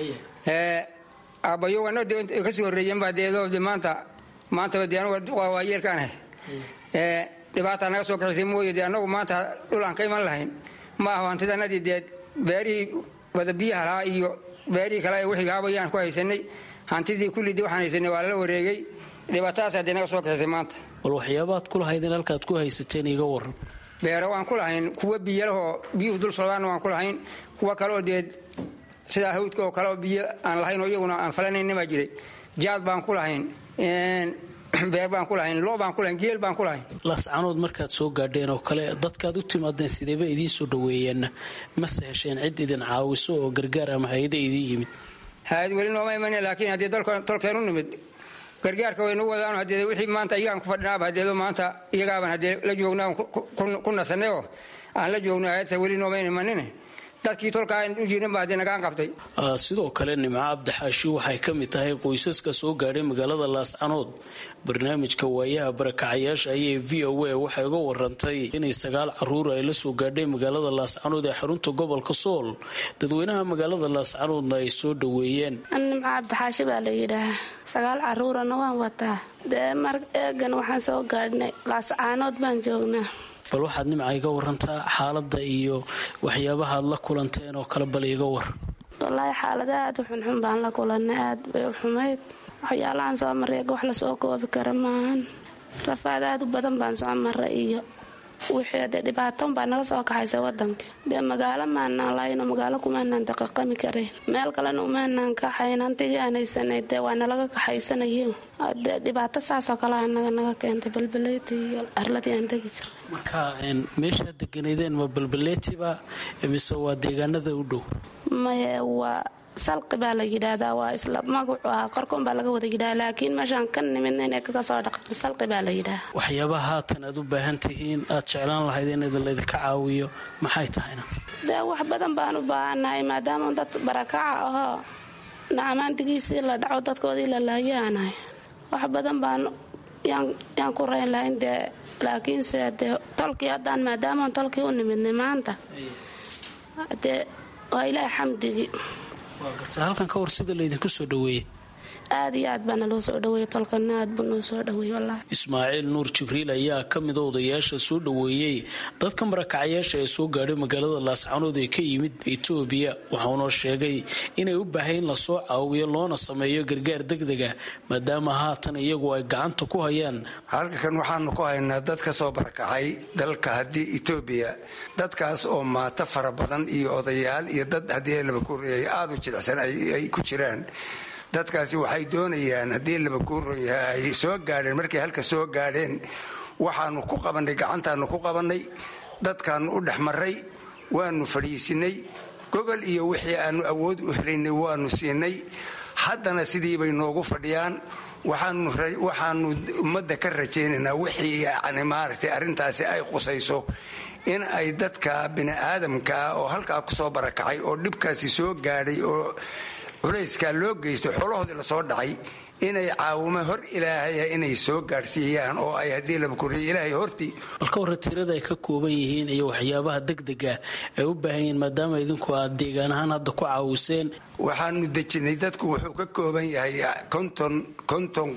aabbayogana dee kasii horreeyeen baa dee maantaba dee anigu waa waayeelkaan ahay dhibaataa naga soo kaxisay mooye dee annagu maanta dhul aan ka iman lahayn ma aho hantidanadii dee beerihii wada biyaha lahaa iyo beerihii kale wixii haabayaan ku haysanay hantidii kullidii waxaan haysanay waa lala wareegay dhibaatadaas haddee naga soo kaxisay maanta. bal waxyaabaad ku lahaydeen halkaad ku haysateen iga waran. beero waan ku lahayn kuwa biyalahoo biyuhu dul socdaanna waan ku lahayn kuwa kaleoo dee sidaa hawdka oo kaleoo biyo aan lahayn oo iyaguna aan falanayna baa jiray jaad baan ku lahayn beer baan ku lahayn lo baan ku lahayn geel baan ku lahayn. laascaanood markaad soo gaadheen oo kale dadkaad u timaadeen sideeba idiin soo dhaweeyeenna mase hesheen cid idin caawiso oo gargaar ama hay-ada idiin yimid. hay-ad weli nooma imanin laakiin haddii tolkeenu nimid gargaarka waynu wadaan haddee wixii maanta iyagaan ku fadhinaaba haddeedo maanta iyagaaban haddee la joognaa ku nasanay oo aan la joogno hay-adta weli nooma imanin dadkii tolkaa u jirin baa haddee nagaan qabtay. sidoo kale nimco cabdixaashi waxay ka mid tahay qoysaska soo gaadhay magaalada laascaanood. barnaamijka waayaha barakacayaasha ayay v o a waxay uga warantay inay 9 caruur ay la soo gaadhay magaalada laascaanood ee xarunta gobolka sool dadweynaha magaalada laascaanoodna ay soo dhaweeyeen. nimco cabdixaashi baa la yidhaahaa 9 caruurana waan wataa dee mar eegan waxaan soo gaadhnay laascaanood baan joognaa. bal waxaad nimca iga warantaa xaaladda iyo waxyaabaha aad la kulanteen oo kale bal iga war. wallaahi xaalada aad u xunxun baan la kulanay, aad bay u xumayd. waxyaalahan soo marray wax la soo koobi kara maahan. rafaad aad u badan baan soo marray iyo wixii dee dhibaatoon baa naga soo kaxaysa wadanka. dee magaalo maanaan lahayno, magaalo kumaanaan daqaqami karayn, meel kalena umaanaan kaxayn. hantigii aan haysanay dee waa nalaga kaxaysanaye. dee dhibaato saasoo kale naga keentay balbaleetii iyo arladii aan degi jiray. marka meeshaad deganaydeen ma balbaleetiba mise waa deegaanada u dhow? maye waa salqi baa la yidhaahdaa, waa isla magacu ah, korkoon baa laga wada yidhaha, laakiin meeshaan ka nimidna inay kaga soo dhaqan salqi baa la yidhaha. waxyaabaha haatan aad u baahan tihiin aad jeclaan lahayd in laydinka caawiyo maxay tahayna? dee wax badan baan u baahannahay, maadaama dad barakaca ahoo nacamaantigiisii la dhaco dadkoodii la laayaanahay. wax badan baan yaan ku rayn lahayn dee, laakiinse dee tolkii haddaan maadaamaan tolkii u nimidnay maanta dee waa ilaahay xamdigii. waa garta halkan ka hor sida laydinku soo dhaweeyey? aad iyo aad baana loo soo dhaweeyey, tolkana aad buu noo soo dhaweeyey wallaahi. ismaaciil nuur jibriil ayaa ka mida odayaasha soo dhaweeyey dadka marakacayaasha ee soo gaadhay magaalada laascanood ee ka yimid Itoobiya. waxaanoo sheegay inay u baahan in lasoo caawiyo loona sameeyo gargaar degdega maadaama haatan iyagu ay gacanta ku hayaan. halkan waxaanu ku haynaa dad ka soo barakacay dalka haddii Itoobiya, dadkaas oo maata fara badan iyo odayaal iyo dad haddii laba kuuriyay aad u jilicsan ay ku jiraan. dadkaasi waxay doonayaan haddii laba kuuraya ay soo gaadheen. markay halka soo gaadheen waxaanu ku qabannay, gacantaanu ku qabannay, dadkaanu u dhex marray, waanu fadhiisinay, gogol iyo wixii aanu awood u helaynay waanu siinay. haddana sidii bay noogu fadhiyaan. waxaanu ummadda ka rajaynaynaa wixii yani maaragtay arrintaasi ay qusayso in ay dadka bini'aadamkaa oo halkaa ku soo barakacay oo dhibkaasi soo gaadhay oo culayskaa loo geysto xoolahoodii lasoo dhacay inay caawimo hor ilaahaya inay soo gaadhsiiyaan oo ay haddii laba kuriya ilaahay hortii. balka hore tirada ay ka kooban yihiin iyo waxyaabaha degdega ay u baahan yihiin maadaama idinku aad deegaan ahaan hadda ku caawiseen. waxaanu dejinay dadku wuxuu ka kooban yahay konton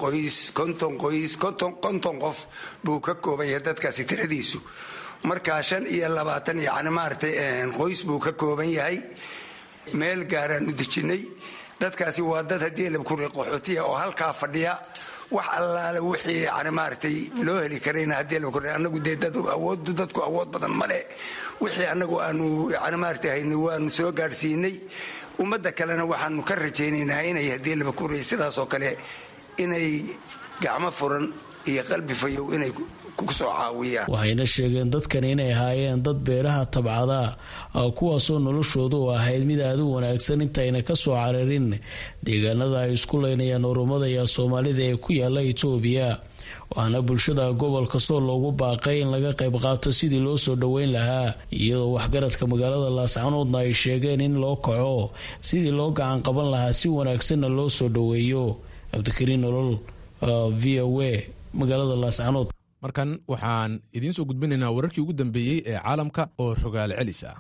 qof buu ka kooban yahay dadkaasi tiradiisu. markaa 25 yani maaragtay qoys buu ka kooban yahay. meel gaaraanu dejinay. dadkaasi waa dad haddii labkuri qaxootiya oo halkaa fadhiya. wax allaale wixii yani maaragtay loo heli karayna haddii labkuri annagu dee dadku awood badan male. wixii annagu aanu yani maaragtay haynay waanu soo gaadhsiinay. ummadda kalena waxaanu ka rajaynaynaa inay haddii labkuri sidaasoo kale inay gacmo furan iyo qalbi fayow inay kusoo caawiyaan. waxayna sheegeen dadkan inay ahaayeen dad beeraha tabcada kuwaasoo noloshoodu ahayd mid aad u wanaagsan intayna ka soo cararin deegaanada ay isku leynayaan oromada iyo soomaalida ee ku yaala Itoobiya. waxaana bulshada gobolka Sool loogu baaqay in laga qayb qaato sidii loo soo dhaweyn lahaa, iyadoo waxgaradka magaalada Laascanoodna ay sheegeen in loo kaco sidii loo gacan qaban lahaa si wanaagsanna loo soo dhaweeyo. Cabdikariin Nolol, VOA, magaalada Laascanood. markan waxaan idiin soo gudbinaynaa wararkii ugu dambeeyey ee caalamka oo rogaal celis ah.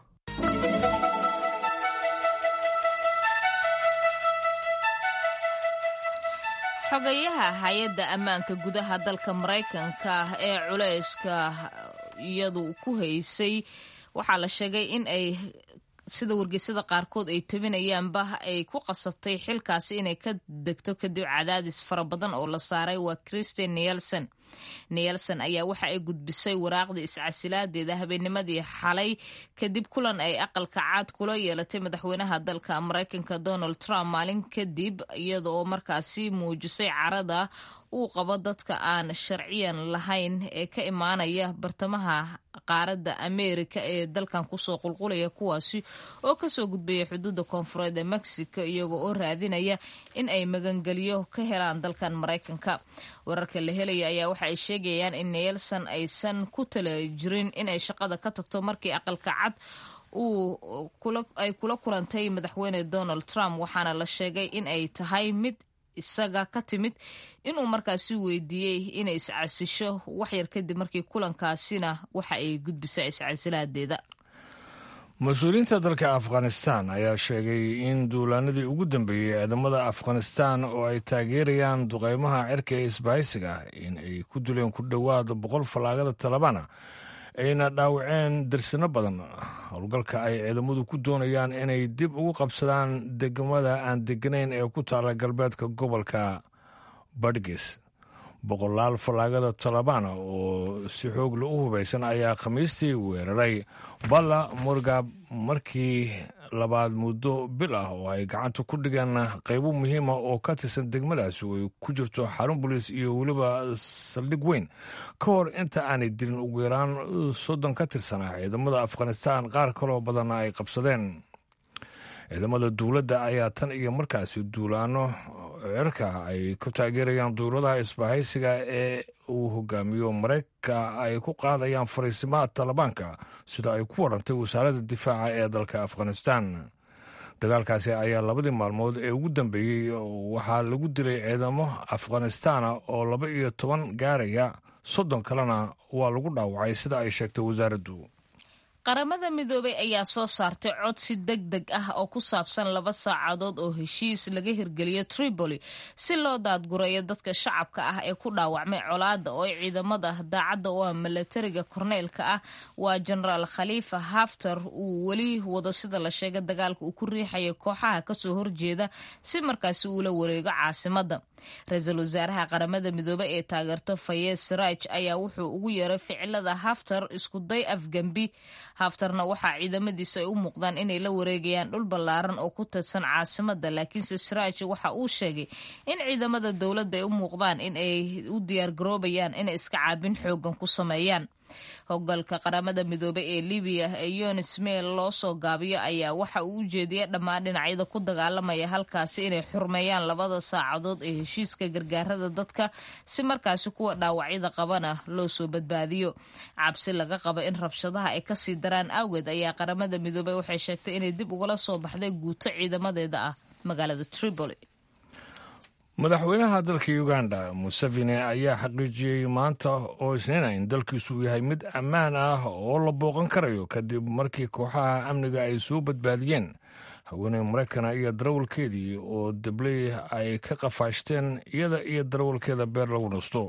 xogayaha hay-adda ammaanka gudaha dalka Maraykanka ee culayska iyadu ku haysay waxaa la sheegay in ay sida wargeysada qaarkood ay tabinayaanba ay ku qasabtay xilkaasi inay ka degto kadib cadaadis fara badan oo la saaray. waa Kirstjen Nielsen ayaa waxa ay gudbisay waraaqdii iscasilaadeeda habeennimadii xalay kadib kulan ay aqalka caad kula yeelatay madaxweynaha dalka Maraykanka Donald Trump maalin kadib, iyadoo markaasi muujisay carada uu qabo dadka aan sharciyan lahayn ee ka imaanaya bartamaha qaaradda Ameerika ee dalkan kusoo qulqulaya, kuwaasi oo kasoo gudbaya xuduudda koonfureed ee Mexico iyaga oo raadinaya in ay magangeliyo ka helaan dalkan Maraykanka. wararka la helaya ayaa waxa ay sheegayaan in Nielsen aysan ku tala jirin in ay shaqada ka tagto markii aqalka cad ay kula kulantay madaxweyne Donald Trump, waxaana la sheegay in ay tahay mid isaga ka timid inuu markaasi weydiiyey inay iscasisho waxyar kadib markii kulankaasina waxa ay gudbisay iscasilaadeeda. mas-uuliyiinta dalka Afghanistan ayaa sheegay in duulaanadii ugu dambeeyey ciidamada Afghanistan oo ay taageerayaan duqeymaha cirka ee isbahaysiga in ay ku dileen ku dhowaad 100 fallaagada Taliban ayna dhaawaceen darsino badan howlgalka ay ciidamadu ku doonayaan inay dib ugu qabsadaan degmada aan deganayn ee ku taala galbeedka gobolka badhgis boqolaal fallaagada talabaan oo si xoogla u hubaysan ayaa khamiistii weeraray balla murgab markii labaad muddo bil ah oo ay gacanta ku dhigeen qaybo muhiima oo ka tirsan degmadaasi oo ay ku jirto xarun boliis iyo weliba saldhig weyn ka hor inta aanay dilin ugu yaraan 30 ka tirsanaa ciidamada afghanistaan qaar kaloo badanna ay qabsadeen ciidamada dowladda ayaa tan iyo markaasi duulaano cirka ay ku taageerayaan dowladaha isbahaysiga ee uu hogaamiyo maraykanka ay ku qaadayaan fariisimaha talibaanka sida ay ku warantay wasaaradda difaaca ee dalka afghanistaan dagaalkaasi ayaa 2 maalmood ee ugu dambeeyey waxaa lagu dilay ciidamo afghanistaana oo 12 gaaraya 30 kalena waa lagu dhaawacay sida ay sheegtay wasaaraddu qaramada midoobay ayaa soo saartay codsi degdeg ah oo ku saabsan 2 saacadood oo heshiis laga hirgeliyo Tripoli si loo daadgurayo dadka shacabka ah ee ku dhaawacmay colaadda oo ciidamada daacadda oo militariga korneelka ah waa General Khalifa Haftar uu weli wado sida la sheegay dagaalka uu ku riixayo kooxaha ka soo horjeeda si markaasi uu la wareego caasimadda ra'iisul wasaaraha qaramada midoobay ee taageerto Fayez Sarraj ayaa wuxuu ugu yeeray ficilada Haftar isku day afgambi Haftarna waxaa ciidamadiisa ay u muuqdaan inay la wareegayaan dhul ballaaran oo ku tirsan caasimadda laakiinse Sarraj waxa uu sheegay in ciidamada dowladda ay u muuqdaan in ay u diyaargaroobayaan inay iska caabin xoogan ku sameeyaan hoggalka qaramada midoobay ee Libiya ee Younes Meel loo soo gaabiyo ayaa waxa uu u jeediyay dhammaan dhinacyada ku dagaalamaya halkaasi inay xurmeeyaan 2 saacadood ee heshiiska gargaarada dadka si markaasi kuwa dhaawacyada qabana loo soo badbaadiyo cabsi laga qabo in rabshadaha ay ka sii daraan awgeed ayaa qaramada midoobay waxay sheegtay inay dib ugala soo baxday guuto ciidamadeeda ah magaalada Tripoli madaxweynaha dalka Uganda Museveni ayaa xaqiijiyay maanta oo isniina in dalkiisu yahay mid ammaan ah oo la booqan karayo kadib markii kooxaha amniga ay soo badbaadiyeen haweeney Mareykan iyo darawalkeedii oo dabley ay ka qafaashteen iyada iyo darawalkeeda beer lagu nasto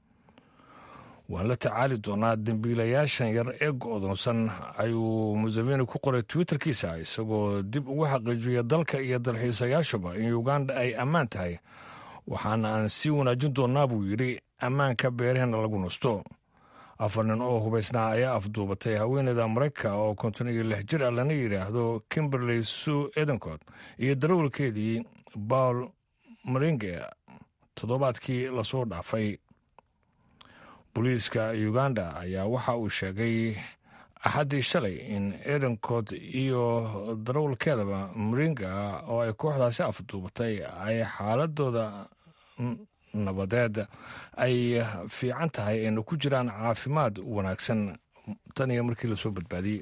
waan la tacaali doonaa dambiilayaashan yar ee go'doonsan ayuu Museveni ku qoray Twitterkiisa isagoo dib ugu xaqiijiyay dalka iyo dalxiisayaashuba in Uganda ay ammaan tahay waxaana aan sii wanaajin doonaa buu yidhi ammaanka beeraheenna lagu nasto 4 nin oo hubaysnaa ayaa afduubatay haweeneyda Mareykanka oo 56 jir ah lana yidhaahdo Kimberley Sue Edencourt iyo darawalkeedii Paul Maringe toddobaadkii lasoo dhaafay booliiska Uganda ayaa waxa uu sheegay axaddii shalay in Edencourt iyo darawalkeedaba Maringa oo ay kooxdaasi afduubatay ay xaaladooda nabadeed ay fiican tahay ayna ku jiraan caafimaad wanaagsan tan iyo markii lasoo badbaadiyey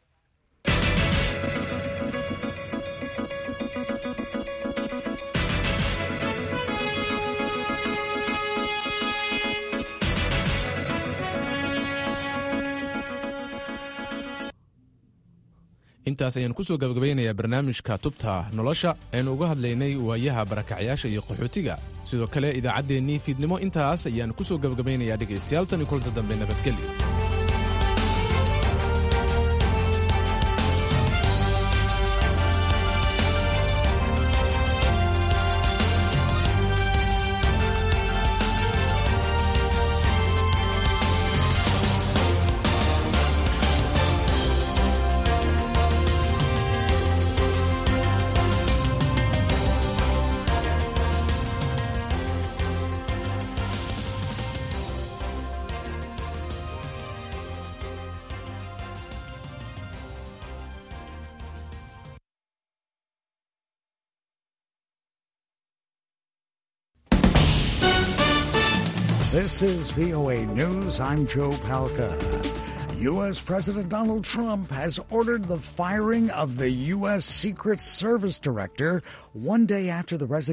intaas ayaan ku soo gabagabaynayaa barnaamijka tubta nolosha aynu uga hadlaynay waayaha barakacyaasha iyo qaxootiga sidoo kale idaacaddeenii fiidnimo intaas ayaan ku soo gabagabaynayaa dhegaystayaal tan iyo kulanta dambe nabadgelyo This is VOA News. I'm Joe Palca. U.S. President Donald Trump has ordered the firing of the U.S. Secret Service Director one day after the resignation